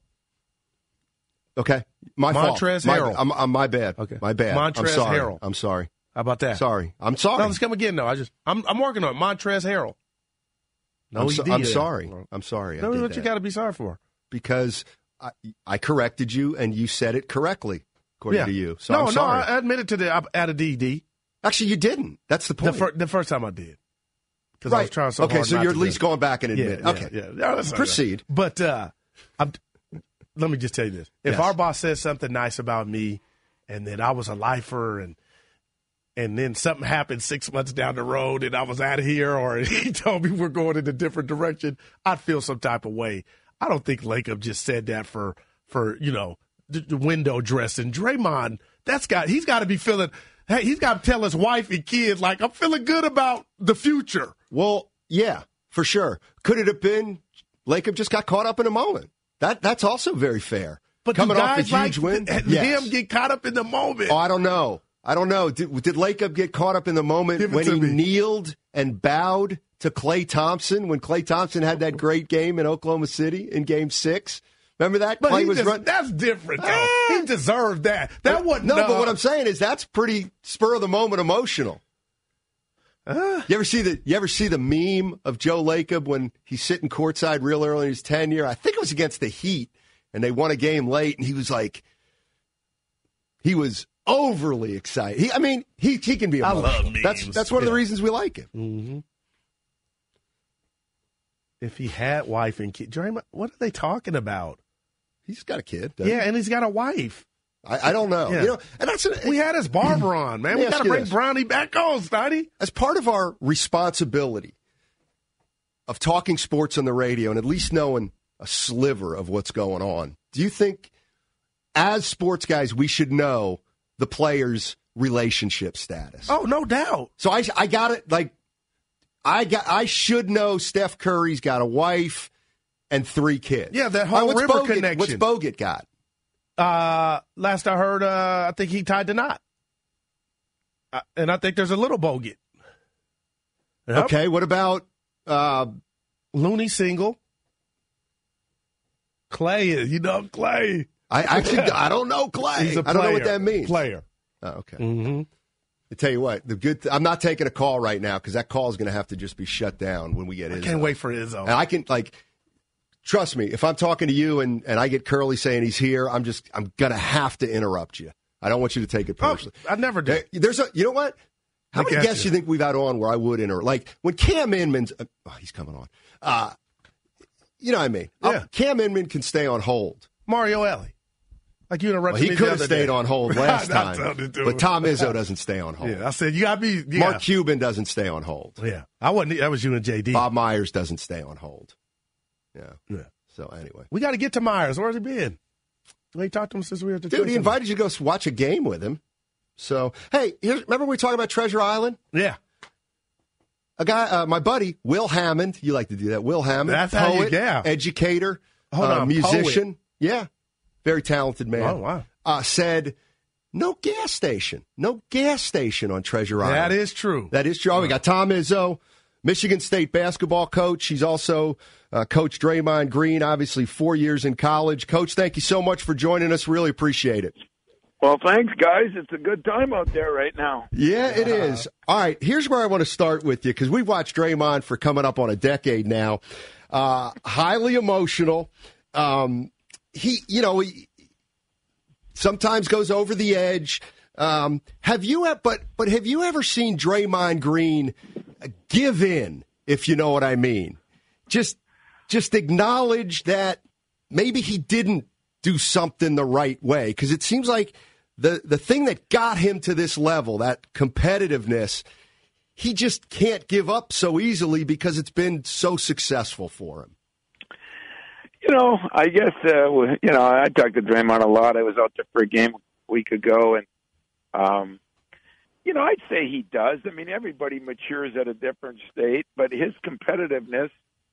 Speaker 5: Okay. My
Speaker 6: Montrezl
Speaker 5: fault.
Speaker 6: Harrell.
Speaker 5: My, I'm, I'm, my bad.
Speaker 6: Okay.
Speaker 5: My bad.
Speaker 6: Montrezl
Speaker 5: I'm sorry.
Speaker 6: Harrell.
Speaker 5: I'm sorry.
Speaker 6: How about that?
Speaker 5: Sorry. I'm sorry.
Speaker 6: No, let's come again, though. I just, I'm, I'm working on it. Montrezl Harrell. No,
Speaker 5: I'm,
Speaker 6: he
Speaker 5: so,
Speaker 6: did.
Speaker 5: I'm sorry. I'm sorry.
Speaker 6: No,
Speaker 5: I did
Speaker 6: what
Speaker 5: that.
Speaker 6: you got to be sorry for?
Speaker 5: Because I, I corrected you, and you said it correctly, according
Speaker 6: yeah.
Speaker 5: to you. So
Speaker 6: no,
Speaker 5: I'm sorry.
Speaker 6: no, I admitted to the I added D D.
Speaker 5: Actually, you didn't. That's the point.
Speaker 6: The, fir- the first time I did. Because
Speaker 5: right.
Speaker 6: I was trying so
Speaker 5: okay,
Speaker 6: hard
Speaker 5: so
Speaker 6: not
Speaker 5: you're
Speaker 6: to
Speaker 5: at least
Speaker 6: do.
Speaker 5: going back and
Speaker 6: Yeah,
Speaker 5: admit.
Speaker 6: yeah,
Speaker 5: okay.
Speaker 6: Yeah, yeah. No,
Speaker 5: Proceed.
Speaker 6: But uh, I'm, let me just tell you this. If
Speaker 5: Yes.
Speaker 6: our boss says something nice about me and then I was a lifer and and then something happened six months down the road and I was out of here or he told me we're going in a different direction, I'd feel some type of way. I don't think Lacob just said that for, for you know, the, the window dressing. Draymond, that's got he's got to be feeling – hey, he's got to tell his wife and kids, like, I'm feeling good about the future.
Speaker 5: Well, yeah, for sure. Could it have been Lacob just got caught up in a moment? That That's also very fair.
Speaker 6: But
Speaker 5: coming
Speaker 6: do
Speaker 5: off a
Speaker 6: guys
Speaker 5: huge
Speaker 6: like
Speaker 5: win,
Speaker 6: th-
Speaker 5: yes.
Speaker 6: him get caught up in the moment?
Speaker 5: Oh, I don't know. I don't know. Did, did Lacob get caught up in the moment when he
Speaker 6: me.
Speaker 5: kneeled and bowed to Klay Thompson when Klay Thompson had that great game in Oklahoma City in Game Six? Remember that?
Speaker 6: But
Speaker 5: Klay
Speaker 6: he
Speaker 5: was
Speaker 6: just,
Speaker 5: run-
Speaker 6: that's different, though. Ah. He deserved that. That wasn't
Speaker 5: no,
Speaker 6: no.
Speaker 5: but what I'm saying is that's pretty spur of the moment emotional. Uh, you ever see the You ever see the meme of Joe Lacob when he's sitting courtside real early in his tenure? I think it was against the Heat, and they won a game late, and he was like, he was overly excited. He, I mean, he he can be emotional.
Speaker 6: I love memes.
Speaker 5: That's that's one of the reasons we like him.
Speaker 6: Mm-hmm. If he had wife and kid, Draymond, what are they talking about?
Speaker 5: He's got a kid.
Speaker 6: Yeah,
Speaker 5: he?
Speaker 6: and he's got a wife.
Speaker 5: I, I don't know.
Speaker 6: Yeah.
Speaker 5: You know, and that's an,
Speaker 6: we had his barber on, man. We got to bring this. Brownie back on, Steiny.
Speaker 5: As part of our responsibility of talking sports on the radio and at least knowing a sliver of what's going on, do you think, as sports guys, we should know the players' relationship status?
Speaker 6: Oh, no doubt.
Speaker 5: So I, I got it. Like, I got, I should know Steph Curry's got a wife and three kids.
Speaker 6: Yeah, that whole
Speaker 5: right,
Speaker 6: river
Speaker 5: Bogut,
Speaker 6: connection.
Speaker 5: What's Bogut got?
Speaker 6: Uh, last I heard, uh, I think he tied the knot. Uh, and I think there's a little Bogut. Yep.
Speaker 5: Okay, what about uh,
Speaker 6: Looney single? Klay, you know Klay.
Speaker 5: I actually I don't know Klay.
Speaker 6: He's a player.
Speaker 5: I don't know what that means.
Speaker 6: Player.
Speaker 5: Oh, okay.
Speaker 6: Mm-hmm.
Speaker 5: I tell you what, the good. Th- I'm not taking a call right now because that call is going to have to just be shut down when we get Izzo.
Speaker 6: I can't wait for Izzo.
Speaker 5: And I can like, trust me, if I'm talking to you and, and I get Curly saying he's here, I'm just I'm going to have to interrupt you. I don't want you to take it personally.
Speaker 6: Oh, I never do.
Speaker 5: There, there's a, you know what? How many guests do you think we've had on where I would interrupt? Like when Cam Inman's, uh, oh, he's coming on. Uh, you know what I mean?
Speaker 6: Yeah.
Speaker 5: Uh, Cam Inman can stay on hold.
Speaker 6: Mario Ellie. Like you interrupted
Speaker 5: well, he
Speaker 6: me
Speaker 5: could
Speaker 6: the
Speaker 5: have
Speaker 6: other
Speaker 5: stayed
Speaker 6: day.
Speaker 5: on hold last time, but Tom Izzo doesn't stay on hold.
Speaker 6: Yeah, I said you got to be. Yeah.
Speaker 5: Mark Cuban doesn't stay on hold.
Speaker 6: Yeah, I wasn't. That was you and J D.
Speaker 5: Bob Myers doesn't stay on hold. Yeah.
Speaker 6: Yeah.
Speaker 5: So anyway,
Speaker 6: we got to get to Myers. Where's he been? We ain't talked to him since we were at the.
Speaker 5: Dude, he invited you to go watch a game with him. So hey, here's, remember we were talking about Treasure Island?
Speaker 6: Yeah.
Speaker 5: A guy, uh, my buddy Will Hammond. You like to do that, Will Hammond?
Speaker 6: That's
Speaker 5: poet,
Speaker 6: how you, yeah.
Speaker 5: educator,
Speaker 6: Hold
Speaker 5: uh,
Speaker 6: on,
Speaker 5: musician.
Speaker 6: poet.
Speaker 5: Yeah, very talented man.
Speaker 6: Oh wow.
Speaker 5: Uh, said, no gas station. No gas station on Treasure Island.
Speaker 6: That is true.
Speaker 5: That is true. Oh, we got Tom Izzo, Michigan State basketball coach. He's also uh, Coach Draymond Green, obviously four years in college. Coach, thank you so much for joining us. Really appreciate it.
Speaker 13: Well, thanks, guys. It's a good time out there right now.
Speaker 5: Yeah, it is. All right, here's where I want to start with you, because we've watched Draymond for coming up on a decade now. Uh, highly emotional. Um, he, you know, he sometimes goes over the edge. Um, have you, but but have you ever seen Draymond Green give in, if you know what I mean? Just, just acknowledge that maybe he didn't do something the right way, because it seems like the the thing that got him to this level, that competitiveness, he just can't give up so easily because it's been so successful for him.
Speaker 13: You know, I guess, uh, you know, I talked to Draymond a lot. I was out there for a game a week ago, and, um, you know, I'd say he does. I mean, everybody matures at a different state, but his competitiveness,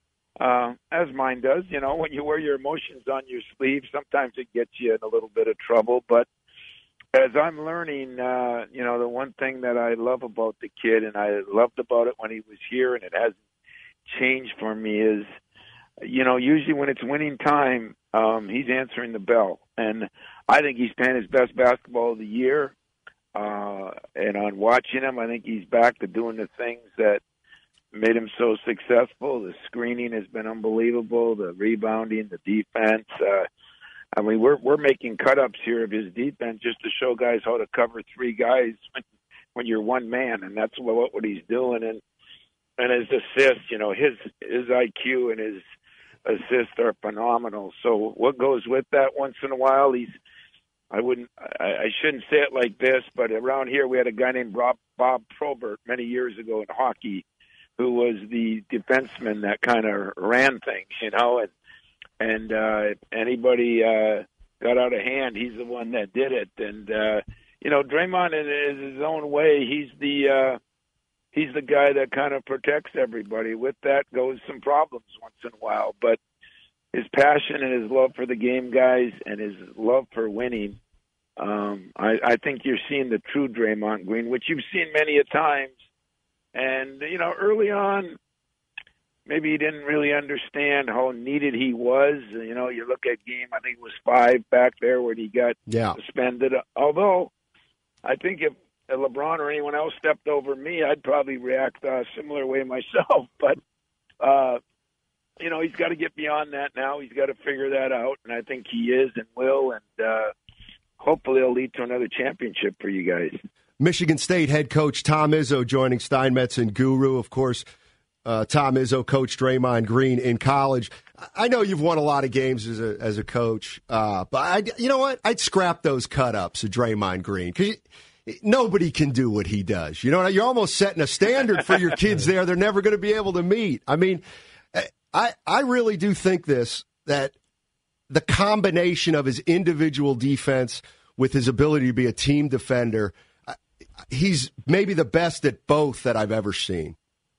Speaker 13: uh, as mine does, you know, when you wear your emotions on your sleeve, sometimes it gets you in a little bit of trouble. But as I'm learning, uh, you know, the one thing that I love about the kid, and I loved about it when he was here, and it hasn't changed for me, is, you know, usually when it's winning time, um, he's answering the bell. And I think he's playing his best basketball of the year. Uh, and on watching him, I think he's back to doing the things that made him so successful. The screening has been unbelievable, the rebounding, the defense. Uh, I mean, we're we're making cut-ups here of his defense just to show guys how to cover three guys when, when you're one man, and that's what, what he's doing. And and his assists, you know, his his I Q and his assists are phenomenal. So what goes with that once in a while, he's, I wouldn't, I, I shouldn't say it like this, but around here we had a guy named Bob, Bob Probert many years ago in hockey who was the defenseman that kind of ran things, you know, and, and uh, if anybody uh, got out of hand, he's the one that did it. And, uh, you know, Draymond in his own way, he's the, uh, he's the guy that kind of protects everybody. With that goes some problems once in a while, but his passion and his love for the game, guys, and his love for winning, um, I, I think you're seeing the true Draymond Green, which you've seen many a times. And, you know, early on, maybe he didn't really understand how needed he was. You know, you look at game, I think it was five back there where he got
Speaker 5: yeah.
Speaker 13: suspended. Although, I think if LeBron or anyone else stepped over me, I'd probably react a similar way myself. But, uh, you know, he's got to get beyond that now. He's got to figure that out, and I think he is and will, and uh, hopefully it'll lead to another championship for you guys.
Speaker 5: Michigan State head coach Tom Izzo joining Steinmetz and Guru. Of course, uh, Tom Izzo coached Draymond Green in college. I know you've won a lot of games as a as a coach, uh, but I, you know what? I'd scrap those cut-ups of Draymond Green because nobody can do what he does. You know, you're almost setting a standard for your kids there they're never going to be able to meet. I mean, I, I really do think this, that the combination of his individual defense with his ability to be a team defender, he's maybe the best at both that I've ever seen.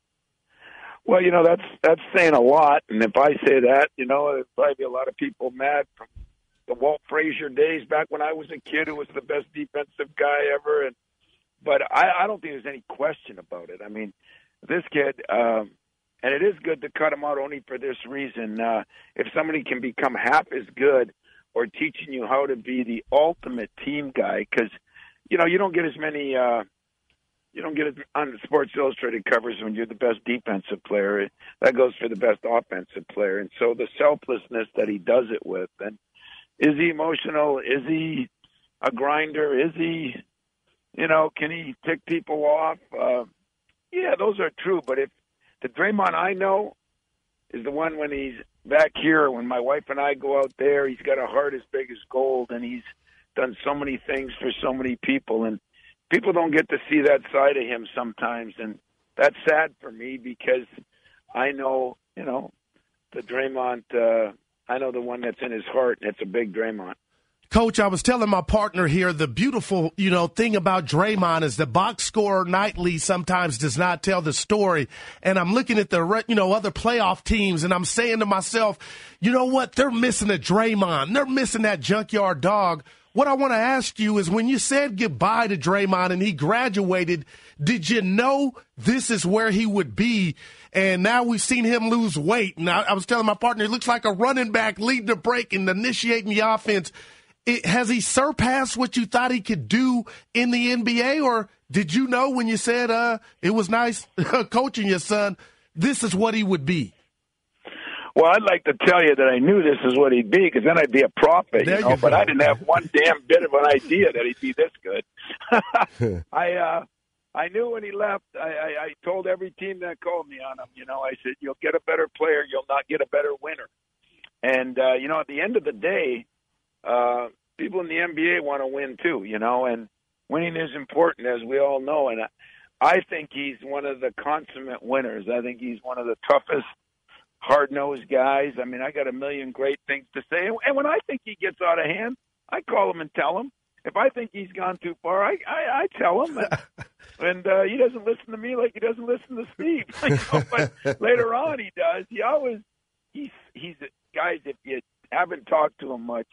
Speaker 13: Well, you know, that's that's saying a lot, and if I say that, you know, there'd probably be a lot of people mad from the Walt Frazier days back when I was a kid who was the best defensive guy ever. And But I, I don't think there's any question about it. I mean, this kid, um, and it is good to cut him out only for this reason. Uh, if somebody can become half as good or teaching you how to be the ultimate team guy, because, you know, you don't get as many uh, – you don't get it on the Sports Illustrated covers when you're the best defensive player. That goes for the best offensive player. And so the selflessness that he does it with. And is he emotional? Is he a grinder? Is he, you know, can he tick people off? Uh, yeah, those are true. But if the Draymond I know is the one when he's back here, when my wife and I go out there, he's got a heart as big as gold, and he's done so many things for so many people. And people don't get to see that side of him sometimes, and that's sad for me because I know, you know, the Draymond, uh, I know the one that's in his heart, and it's a big Draymond.
Speaker 6: Coach, I was telling my partner here, the beautiful, you know, thing about Draymond is the box score nightly sometimes does not tell the story. And I'm looking at the, you know, other playoff teams, and I'm saying to myself, you know what? They're missing a Draymond. They're missing that junkyard dog. What I want to ask you is when you said goodbye to Draymond and he graduated, did you know this is where he would be? And now we've seen him lose weight. And I, I was telling my partner, he looks like a running back leading the break and initiating the offense. it, has he surpassed what you thought he could do in the N B A, or did you know when you said uh, it was nice coaching your son, this is what he would be?
Speaker 13: Well, I'd like to tell you that I knew this is what he'd be, because then I'd be a prophet, you know. You but I didn't have one damn bit of an idea that he'd be this good. I uh, I knew when he left. I, I, I told every team that called me on him, you know. I said, "You'll get a better player. You'll not get a better winner." And uh, you know, at the end of the day, uh, people in the N B A want to win too, you know. And winning is important, as we all know. And I, I think he's one of the consummate winners. I think he's one of the toughest, hard-nosed guys. I mean, I got a million great things to say. And when I think he gets out of hand, I call him and tell him. If I think he's gone too far, I, I, I tell him. And, and uh, he doesn't listen to me like he doesn't listen to Steve. You know, but later on he does. He always, he's, he's, guys, if you haven't talked to him much,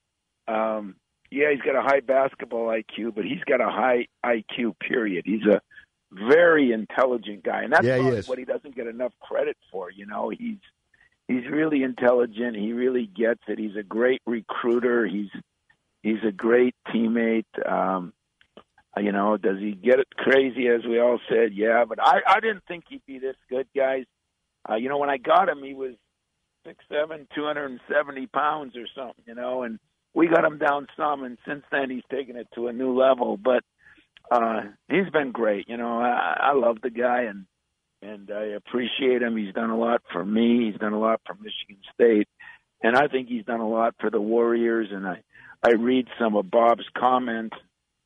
Speaker 13: um, yeah, he's got a high basketball I Q, but he's got a high I Q, period. He's a very intelligent guy, and that's
Speaker 5: yeah, he
Speaker 13: what he doesn't get enough credit for. You know, he's he's really intelligent. He really gets it. He's a great recruiter. He's he's a great teammate. Um, you know, does he get it crazy, as we all said? Yeah, but I, I didn't think he'd be this good, guys. Uh, you know, when I got him, he was six seven, two hundred seventy pounds or something, you know, and we got him down some, and since then he's taken it to a new level. But Uh, he's been great. You know, I, I love the guy, and and I appreciate him. He's done a lot for me. He's done a lot for Michigan State, and I think he's done a lot for the Warriors. And I, I read some of Bob's comments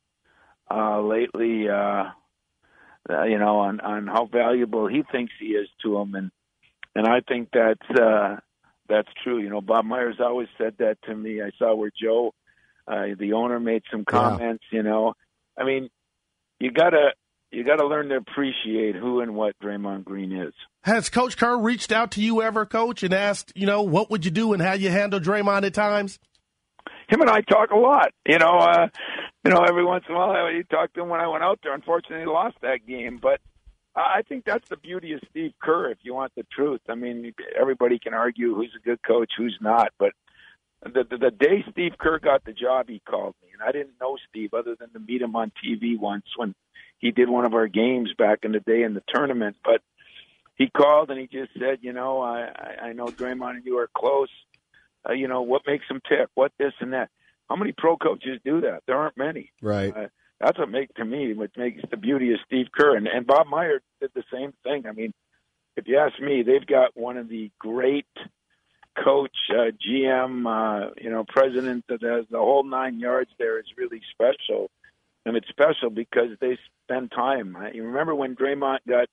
Speaker 13: uh, lately, uh, uh, you know, on, on how valuable he thinks he is to him, and and I think that's uh, that's true. You know, Bob Myers always said that to me. I saw where Joe, uh, the owner, made some comments. Yeah. You know, I mean. You gotta, you gotta learn to appreciate who and what Draymond Green is.
Speaker 6: Has Coach Kerr reached out to you ever, Coach, and asked, you know, what would you do and how you handle Draymond at times?
Speaker 13: Him and I talk a lot. You know, uh, you know, every once in a while I talked to him when I went out there. Unfortunately, he lost that game, but I think that's the beauty of Steve Kerr. If you want the truth, I mean, everybody can argue who's a good coach, who's not, but. The, the the day Steve Kerr got the job, he called me, and I didn't know Steve other than to meet him on T V once when he did one of our games back in the day in the tournament. But he called and he just said, you know, I I know Draymond and you are close. Uh, you know, what makes him tick? What this and that? How many pro coaches do that? There aren't many.
Speaker 5: Right. Uh,
Speaker 13: that's what makes to me what makes the beauty of Steve Kerr, and and Bob Myers did the same thing. I mean, if you ask me, they've got one of the great. Coach, uh, G M, uh, you know, president, the, the whole nine yards there is really special. And it's special because they spend time. You remember when Draymond got,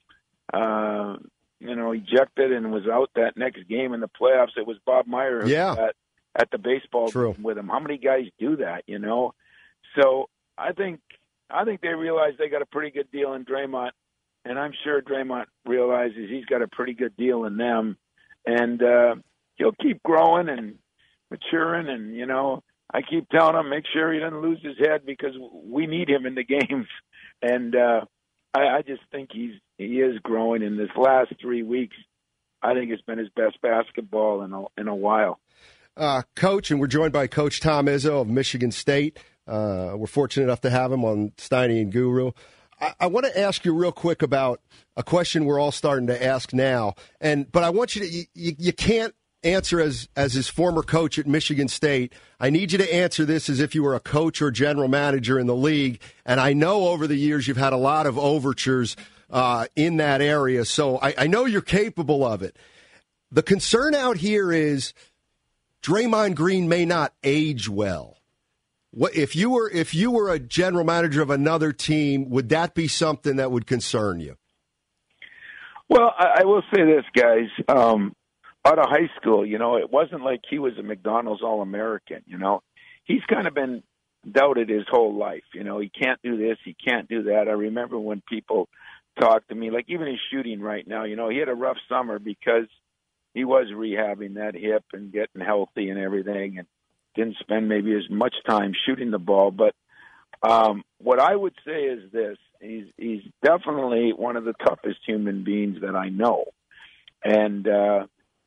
Speaker 13: uh, you know, ejected and was out that next game in the playoffs? It was Bob Myers
Speaker 5: yeah.
Speaker 13: at, at the baseball
Speaker 5: True.
Speaker 13: game with him. How many guys do that, you know? So I think I think they realize they got a pretty good deal in Draymond. And I'm sure Draymond realizes he's got a pretty good deal in them. And, uh, he'll keep growing and maturing, and, you know, I keep telling him, make sure he doesn't lose his head because we need him in the games. And uh, I, I just think he's he is growing in this last three weeks. I think it's been his best basketball in a, in a while.
Speaker 5: Uh, Coach, and we're joined by Coach Tom Izzo of Michigan State. Uh, we're fortunate enough to have him on Steiny and Guru. I, I want to ask you real quick about a question we're all starting to ask now, and but I want you to you, you can't answer as as his former coach at Michigan State. I need you to answer this as if you were a coach or general manager in the league. And I know over the years you've had a lot of overtures uh, in that area, so I, I know you're capable of it. The concern out here is Draymond Green may not age well. What if you were if you were a general manager of another team? Would that be something that would concern you?
Speaker 13: Well, I, I will say this, guys. Um, Out of high school, you know, it wasn't like he was a McDonald's All-American, you know. He's kind of been doubted his whole life, you know. He can't do this, he can't do that. I remember when people talked to me, like even his shooting right now, you know, he had a rough summer because he was rehabbing that hip and getting healthy and everything and didn't spend maybe as much time shooting the ball. But um, what I would say is this, he's, he's definitely one of the toughest human beings that I know. And, uh,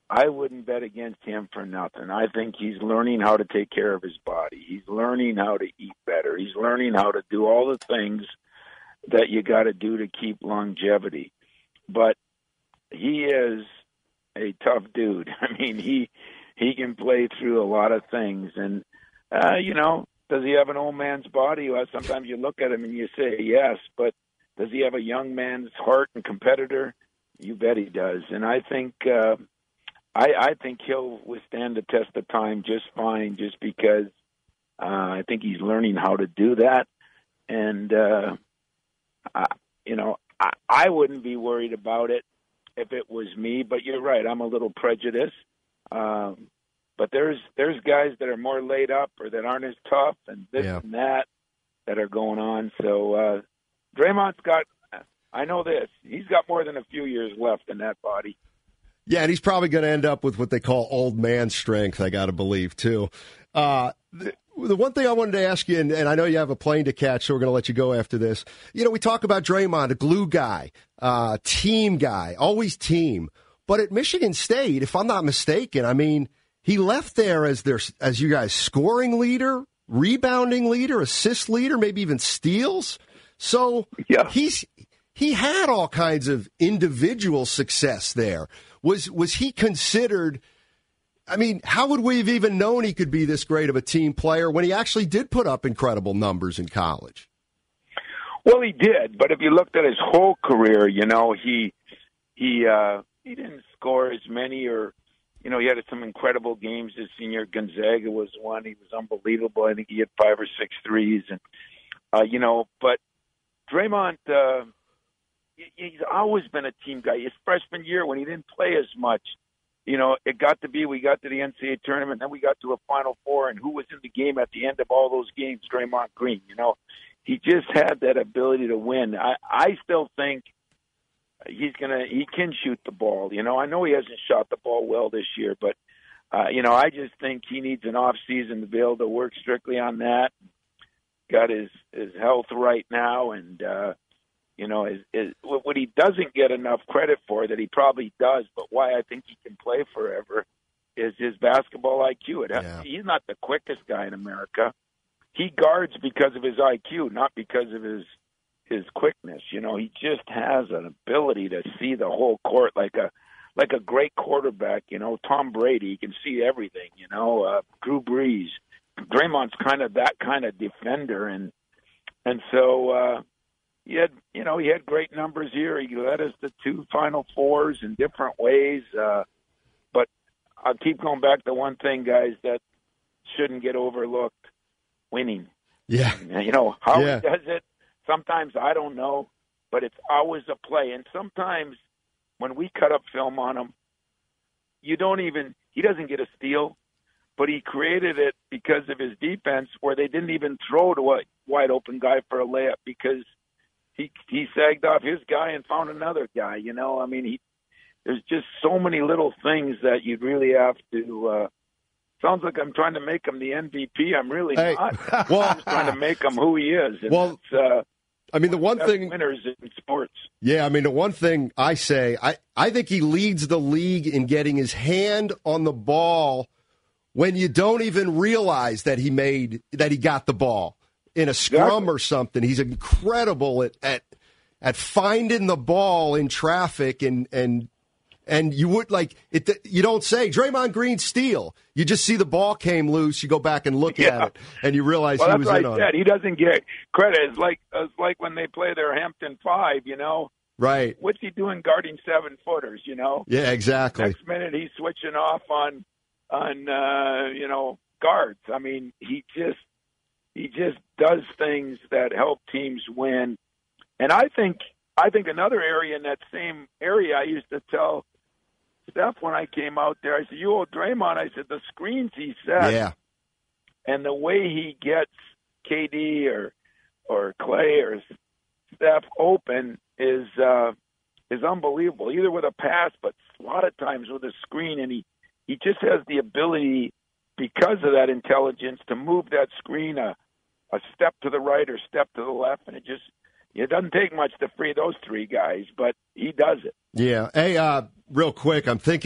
Speaker 13: I wouldn't bet against him for nothing. I think he's learning how to take care of his body. He's learning how to eat better. He's learning how to do all the things that you got to do to keep longevity. But he is a tough dude. I mean, he he can play through a lot of things. And, uh, you know, does he have an old man's body? Well, sometimes you look at him and you say yes, but does he have a young man's heart and competitor? You bet he does. And I think uh, I, I think he'll withstand the test of time just fine, just because uh, I think he's learning how to do that. And, uh, I, you know, I, I wouldn't be worried about it if it was me, but you're right. I'm a little prejudiced. Um, but there's there's guys that are more laid up or that aren't as tough and this
Speaker 5: Yeah.
Speaker 13: and that that are going on. So uh, Draymond's got, I know this, he's got more than a few years left in that body.
Speaker 5: Yeah, and he's probably going to end up with what they call old man strength, I got to believe, too. Uh, the, the one thing I wanted to ask you, and, and I know you have a plane to catch, so we're going to let you go after this. You know, we talk about Draymond, a glue guy, uh, team guy, always team. But at Michigan State, if I'm not mistaken, I mean, he left there as their, as you guys, scoring leader, rebounding leader, assist leader, maybe even steals. So
Speaker 13: yeah.
Speaker 5: he's he had all kinds of individual success there. Was was he considered, I mean, how would we have even known he could be this great of a team player when he actually did put up incredible numbers in college?
Speaker 13: Well, he did, but if you looked at his whole career, you know, he he uh, he didn't score as many, or, you know, he had some incredible games. His senior Gonzaga was one. He was unbelievable. I think he had five or six threes, and uh, you know, but Draymond, uh, he's always been a team guy. His freshman year, when he didn't play as much, you know, it got to be we got to the N C double A tournament, then we got to a Final Four, and who was in the game at the end of all those games? Draymond Green. You know, he just had that ability to win. I, I still think he's gonna he can shoot the ball. You know, I know he hasn't shot the ball well this year, but uh, you know, I just think he needs an off season to be able to work strictly on that. Got his his health right now, and uh, you know, is, is what he doesn't get enough credit for, that he probably does, but why I think he can play forever, is his basketball I Q. It,
Speaker 5: Yeah.
Speaker 13: He's not the quickest guy in America. He guards because of his I Q, not because of his his quickness. You know, he just has an ability to see the whole court like a like a great quarterback. You know, Tom Brady, he can see everything. You know, uh, Drew Brees, Draymond's kind of that kind of defender, and and so. Uh, He had, you know, he had great numbers here. He led us to two Final Fours in different ways. Uh, but I'll keep going back to one thing, guys, that shouldn't get overlooked: winning.
Speaker 5: Yeah.
Speaker 13: You know how
Speaker 5: Yeah.
Speaker 13: he does it. Sometimes I don't know, but it's always a play. And sometimes when we cut up film on him, you don't even. He doesn't get a steal, but he created it because of his defense, where they didn't even throw to a wide open guy for a layup because. He he sagged off his guy and found another guy. You know, I mean, he there's just so many little things that you really have to. Uh, sounds like I'm trying to make him the M V P. I'm really
Speaker 5: Hey,
Speaker 13: not.
Speaker 5: well-
Speaker 13: I'm just trying to make him who he is. And
Speaker 5: Well,
Speaker 13: that's, uh,
Speaker 5: I mean, the one
Speaker 13: best
Speaker 5: thing
Speaker 13: winners in sports.
Speaker 5: Yeah, I mean, the one thing I say, I, I think he leads the league in getting his hand on the ball when you don't even realize that he made that he got the ball in a scrum
Speaker 13: Exactly.
Speaker 5: or something. He's incredible at, at at finding the ball in traffic, and and and you would like it. You don't say Draymond Green steal. You just see the ball came loose. You go back and look
Speaker 13: Yeah.
Speaker 5: at it, and you realize
Speaker 13: Well,
Speaker 5: he
Speaker 13: that's
Speaker 5: was
Speaker 13: what
Speaker 5: in
Speaker 13: I
Speaker 5: on
Speaker 13: said.
Speaker 5: it.
Speaker 13: He doesn't get credit. It's like it's like when they play their Hampton Five. You know,
Speaker 5: Right?
Speaker 13: what's he doing guarding seven footers? You know.
Speaker 5: Yeah, exactly.
Speaker 13: Next minute he's switching off on on uh, you know guards. I mean, he just he just does things that help teams win. And I think I think another area in that same area, I used to tell Steph when I came out there, I said, "You old Draymond," I said, "the screens he set
Speaker 5: Yeah.
Speaker 13: and the way he gets K D or or Clay or Steph open is uh, is unbelievable. Either with a pass, but a lot of times with a screen, and he he just has the ability, because of that intelligence, to move that screen a a step to the right or step to the left, and it just it doesn't take much to free those three guys, but he does it.
Speaker 5: Yeah. Hey, uh, real quick, I'm thinking,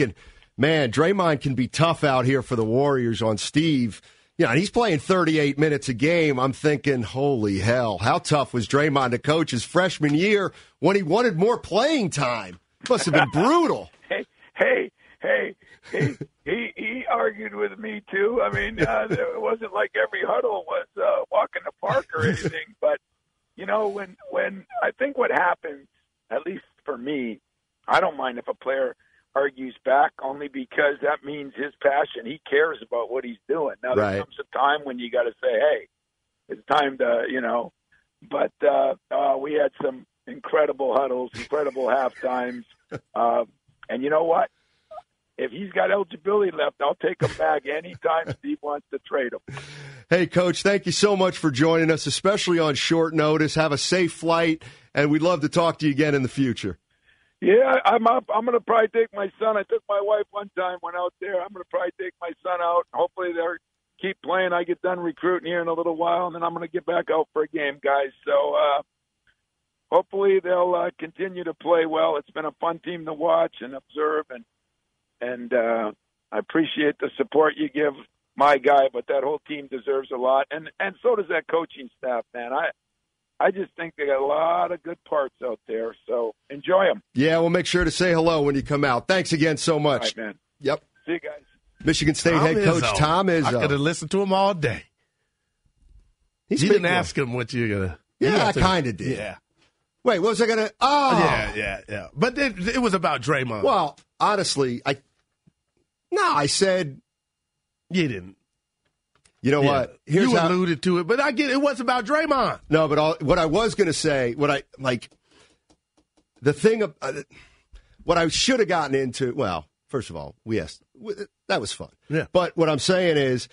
Speaker 5: man, Draymond can be tough out here for the Warriors on Steve. You know, and he's playing thirty-eight minutes a game. I'm thinking, holy hell, how tough was Draymond to coach his freshman year when he wanted more playing time? Must have been brutal.
Speaker 13: Hey, hey, hey, he, he he argued with me too. I mean, uh, it wasn't like every huddle was uh, walk in the park or anything. But you know, when when I think what happens, at least for me, I don't mind if a player argues back, only because that means his passion. He cares about what he's doing. Now there
Speaker 5: Right.
Speaker 13: comes a time when you got to say, hey, it's time to, you know. But uh, uh, we had some incredible huddles, incredible half times. Uh, and you know what? If he's got eligibility left, I'll take him back anytime Steve wants to trade him.
Speaker 5: Hey, Coach, thank you so much for joining us, especially on short notice. Have a safe flight, and we'd love to talk to you again in the future.
Speaker 13: Yeah, I'm up. I'm going to probably take my son. I took my wife one time, went out there. I'm going to probably take my son out. Hopefully they'll keep playing. I get done recruiting here in a little while, and then I'm going to get back out for a game, guys. So uh, hopefully they'll uh, continue to play well. It's been a fun team to watch and observe, and and uh, I appreciate the support you give my guy, but that whole team deserves a lot, and and so does that coaching staff, man. I I just think they got a lot of good parts out there, so enjoy them.
Speaker 5: Yeah, we'll make sure to say hello when you come out. Thanks again so much.
Speaker 13: All right, man.
Speaker 5: Yep.
Speaker 13: See you guys.
Speaker 5: Michigan State
Speaker 6: Tom
Speaker 5: head coach
Speaker 6: Izzo.
Speaker 5: Tom Izzo.
Speaker 6: I could have listened to him all day.
Speaker 5: He's
Speaker 6: you
Speaker 5: big
Speaker 6: didn't
Speaker 5: boy.
Speaker 6: ask him what you're going to.
Speaker 5: Yeah, I kind of did.
Speaker 6: Yeah.
Speaker 5: Wait, what was I going to? Oh.
Speaker 6: Yeah, yeah, yeah. But it, it was about Draymond.
Speaker 5: Well, honestly, I no, I said
Speaker 6: you didn't.
Speaker 5: You know
Speaker 6: Yeah.
Speaker 5: what? Here's
Speaker 6: you
Speaker 5: how,
Speaker 6: alluded to it, but I get it. It was about Draymond.
Speaker 5: No, but all, what I was going to say, what I like, the thing, of, uh, what I should have gotten into. Well, first of all, yes, that was fun.
Speaker 6: Yeah.
Speaker 5: But what I'm saying is,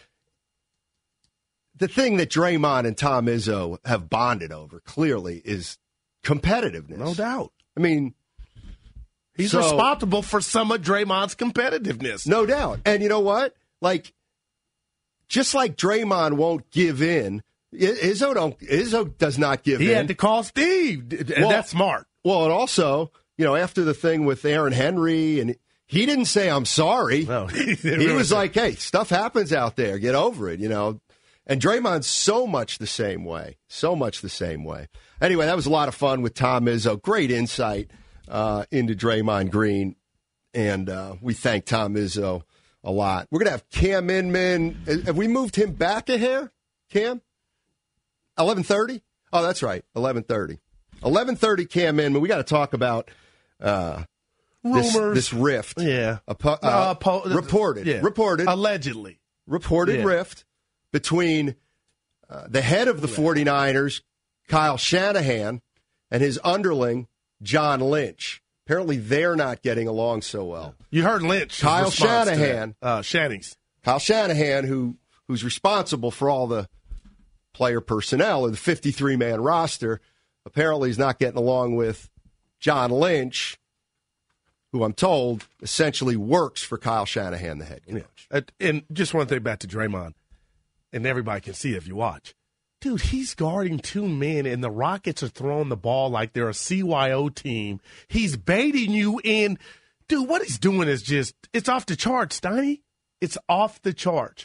Speaker 5: the thing that Draymond and Tom Izzo have bonded over clearly is competitiveness.
Speaker 6: No doubt.
Speaker 5: I mean,
Speaker 6: He's
Speaker 5: so-
Speaker 6: responsible for some of Draymond's competitiveness.
Speaker 5: No doubt. And you know what? Like, just like Draymond won't give in, Izzo don't. Izzo does not give
Speaker 6: He
Speaker 5: in.
Speaker 6: had to call Steve, and
Speaker 5: Well-
Speaker 6: that's smart.
Speaker 5: Well, and also, you know, after the thing with Aaron Henry, and he didn't say, I'm sorry.
Speaker 6: No, he,
Speaker 5: He was like, hey, stuff happens out there. Get over it, you know. And Draymond's so much the same way. So much the same way. Anyway, that was a lot of fun with Tom Izzo. Great insight uh, into Draymond Green. And uh, we thank Tom Izzo a lot. We're going to have Cam Inman. Have we moved him back a hair, Cam? eleven thirty? Oh, that's right, eleven thirty. eleven thirty, Cam Inman. We got to talk about uh, this,
Speaker 6: Rumors.
Speaker 5: this rift.
Speaker 6: Yeah.
Speaker 5: A po- uh,
Speaker 6: Uh, po-
Speaker 5: reported.
Speaker 6: yeah.
Speaker 5: Reported.
Speaker 6: Allegedly.
Speaker 5: Reported
Speaker 6: Yeah.
Speaker 5: rift between uh, the head of the 49ers, Kyle Shanahan, and his underling, John Lynch. Apparently, they're not getting along so well.
Speaker 6: You heard Lynch.
Speaker 5: Kyle Shanahan.
Speaker 6: Uh, Shannings.
Speaker 5: Kyle Shanahan, who who's responsible for all the player personnel or the fifty-three man roster, apparently is not getting along with John Lynch, who I'm told essentially works for Kyle Shanahan, the head coach.
Speaker 6: Yeah. And just one thing back to Draymond, and everybody can see it if you watch. Dude, he's guarding two men, and the Rockets are throwing the ball like they're a C Y O team. He's baiting you in. Dude, what he's doing is just, it's off the charts, Steiny. It's off the charts.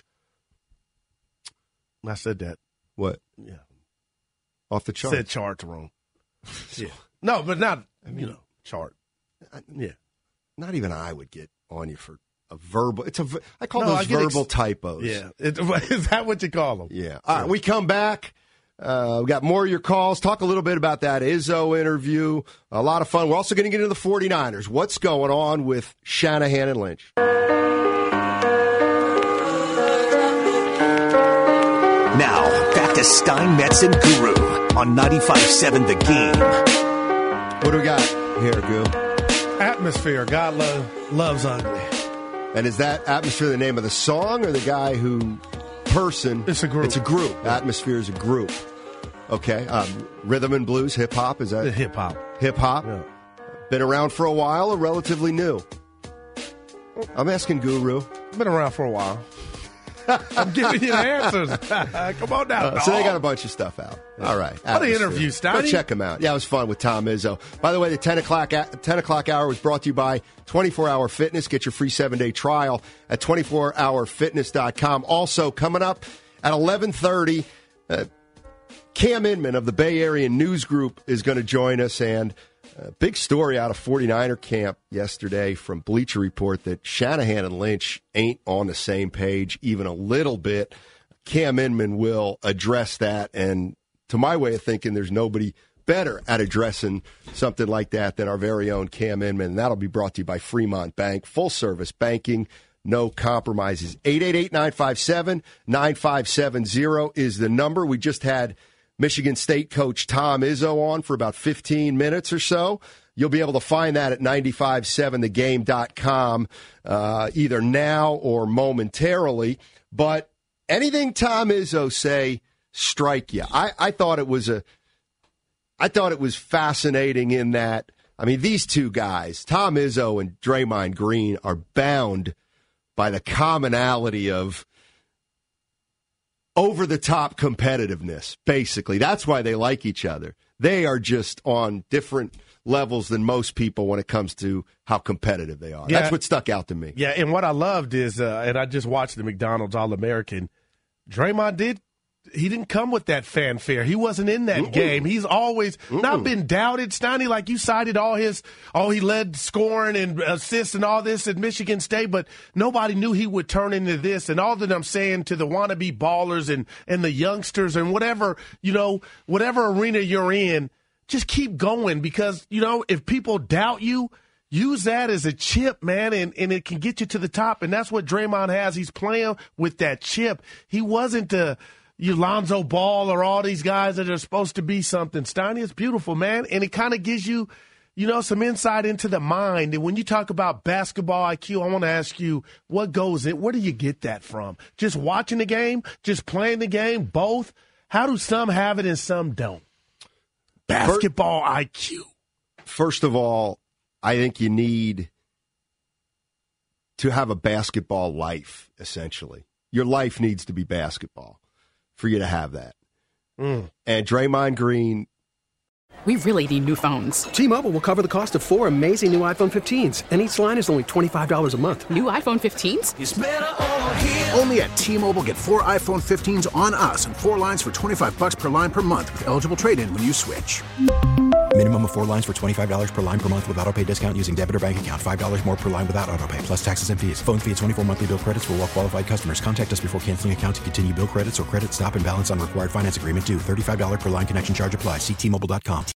Speaker 6: I said that.
Speaker 5: What?
Speaker 6: Yeah.
Speaker 5: Off the charts?
Speaker 6: Said charts wrong. Yeah. No, but not, I mean, you know, chart. Yeah.
Speaker 5: Not even I would get on you for a verbal. It's a. v- I call
Speaker 6: No,
Speaker 5: those
Speaker 6: I get ex-
Speaker 5: verbal typos.
Speaker 6: Yeah. It, is that what you call them?
Speaker 5: Yeah. All right, we come back. Uh, we got more of your calls. Talk a little bit about that Izzo interview. A lot of fun. We're also going to get into the 49ers. What's going on with Shanahan and Lynch?
Speaker 8: Now, back to Stein, Metz, and Guru on ninety-five seven The Game.
Speaker 5: What do we got here, Goo?
Speaker 6: Atmosphere. God lo- loves ugly.
Speaker 5: And is that Atmosphere the name of the song or the guy who, person?
Speaker 6: It's a group.
Speaker 5: It's a group. Atmosphere is a group. Okay. Um, rhythm and blues, hip hop, is that?
Speaker 6: Hip hop.
Speaker 5: Hip hop?
Speaker 6: Yeah.
Speaker 5: Been around for a while or relatively new? I'm asking Guru.
Speaker 6: Been around for a while. I'm giving you the answers. Come on now.
Speaker 5: Uh, so they got a bunch of stuff out. All right.
Speaker 6: What an interview, Steiny.
Speaker 5: Go check them out. Yeah, it was fun with Tom Izzo. By the way, the ten o'clock, ten o'clock hour was brought to you by twenty-four hour Fitness. Get your free seven-day trial at twenty-four hour fitness dot com. Also, coming up at eleven thirty, uh, Cam Inman of the Bay Area News Group is going to join us, and a big story out of forty-niner camp yesterday from Bleacher Report that Shanahan and Lynch ain't on the same page even a little bit. Cam Inman will address that, and to my way of thinking, there's nobody better at addressing something like that than our very own Cam Inman, and that'll be brought to you by Fremont Bank. Full-service banking, no compromises. eight eight eight, nine five seven, nine five seven zero is the number. We just had Michigan State coach Tom Izzo on for about fifteen minutes or so. You'll be able to find that at nine five seven the game dot com uh, either now or momentarily. But anything Tom Izzo say strike you? I, I thought it was a, I thought it was fascinating in that, I mean, these two guys, Tom Izzo and Draymond Green, are bound by the commonality of over-the-top competitiveness, basically. That's why they like each other. They are just on different levels than most people when it comes to how competitive they are. Yeah. That's what stuck out to me.
Speaker 6: Yeah, and what I loved is, uh, and I just watched the McDonald's All-American, Draymond did, he didn't come with that fanfare. He wasn't in that Mm-mm. game. He's always Mm-mm. not been doubted. Steiny, like you cited all his, oh, he led scoring and assists and all this at Michigan State, but nobody knew he would turn into this. And all that I'm saying to the wannabe ballers and, and the youngsters and whatever, you know, whatever arena you're in, just keep going because, you know, if people doubt you, use that as a chip, man, and, and it can get you to the top. And that's what Draymond has. He's playing with that chip. He wasn't a you Lonzo Ball or all these guys that are supposed to be something. Steiny, it's beautiful, man. And it kind of gives you, you know, some insight into the mind. And when you talk about basketball I Q, I want to ask you, what goes in? Where do you get that from? Just watching the game? Just playing the game? Both? How do some have it and some don't? Basketball I Q.
Speaker 5: First of all, I think you need to have a basketball life, essentially. Your life needs to be basketball for you to have that. Mm. And Draymond Green.
Speaker 14: We really need new phones.
Speaker 15: T-Mobile will cover the cost of four amazing new iPhone fifteens, and each line is only twenty-five dollars a month.
Speaker 14: New iPhone fifteens?
Speaker 15: It's better over here.
Speaker 1: Only at T-Mobile, get four iPhone fifteens on us and four lines for twenty-five dollars per line per month with eligible trade-in when you switch.
Speaker 2: Minimum of four lines for twenty-five dollars per line per month with autopay discount using debit or bank account. five dollars more per line without autopay, plus taxes and fees. Phone fee at twenty-four monthly bill credits for well-qualified customers. Contact us before canceling account to continue bill credits or credit stop and balance on required finance agreement due. thirty-five dollars per line connection charge applies. See T Mobile dot com.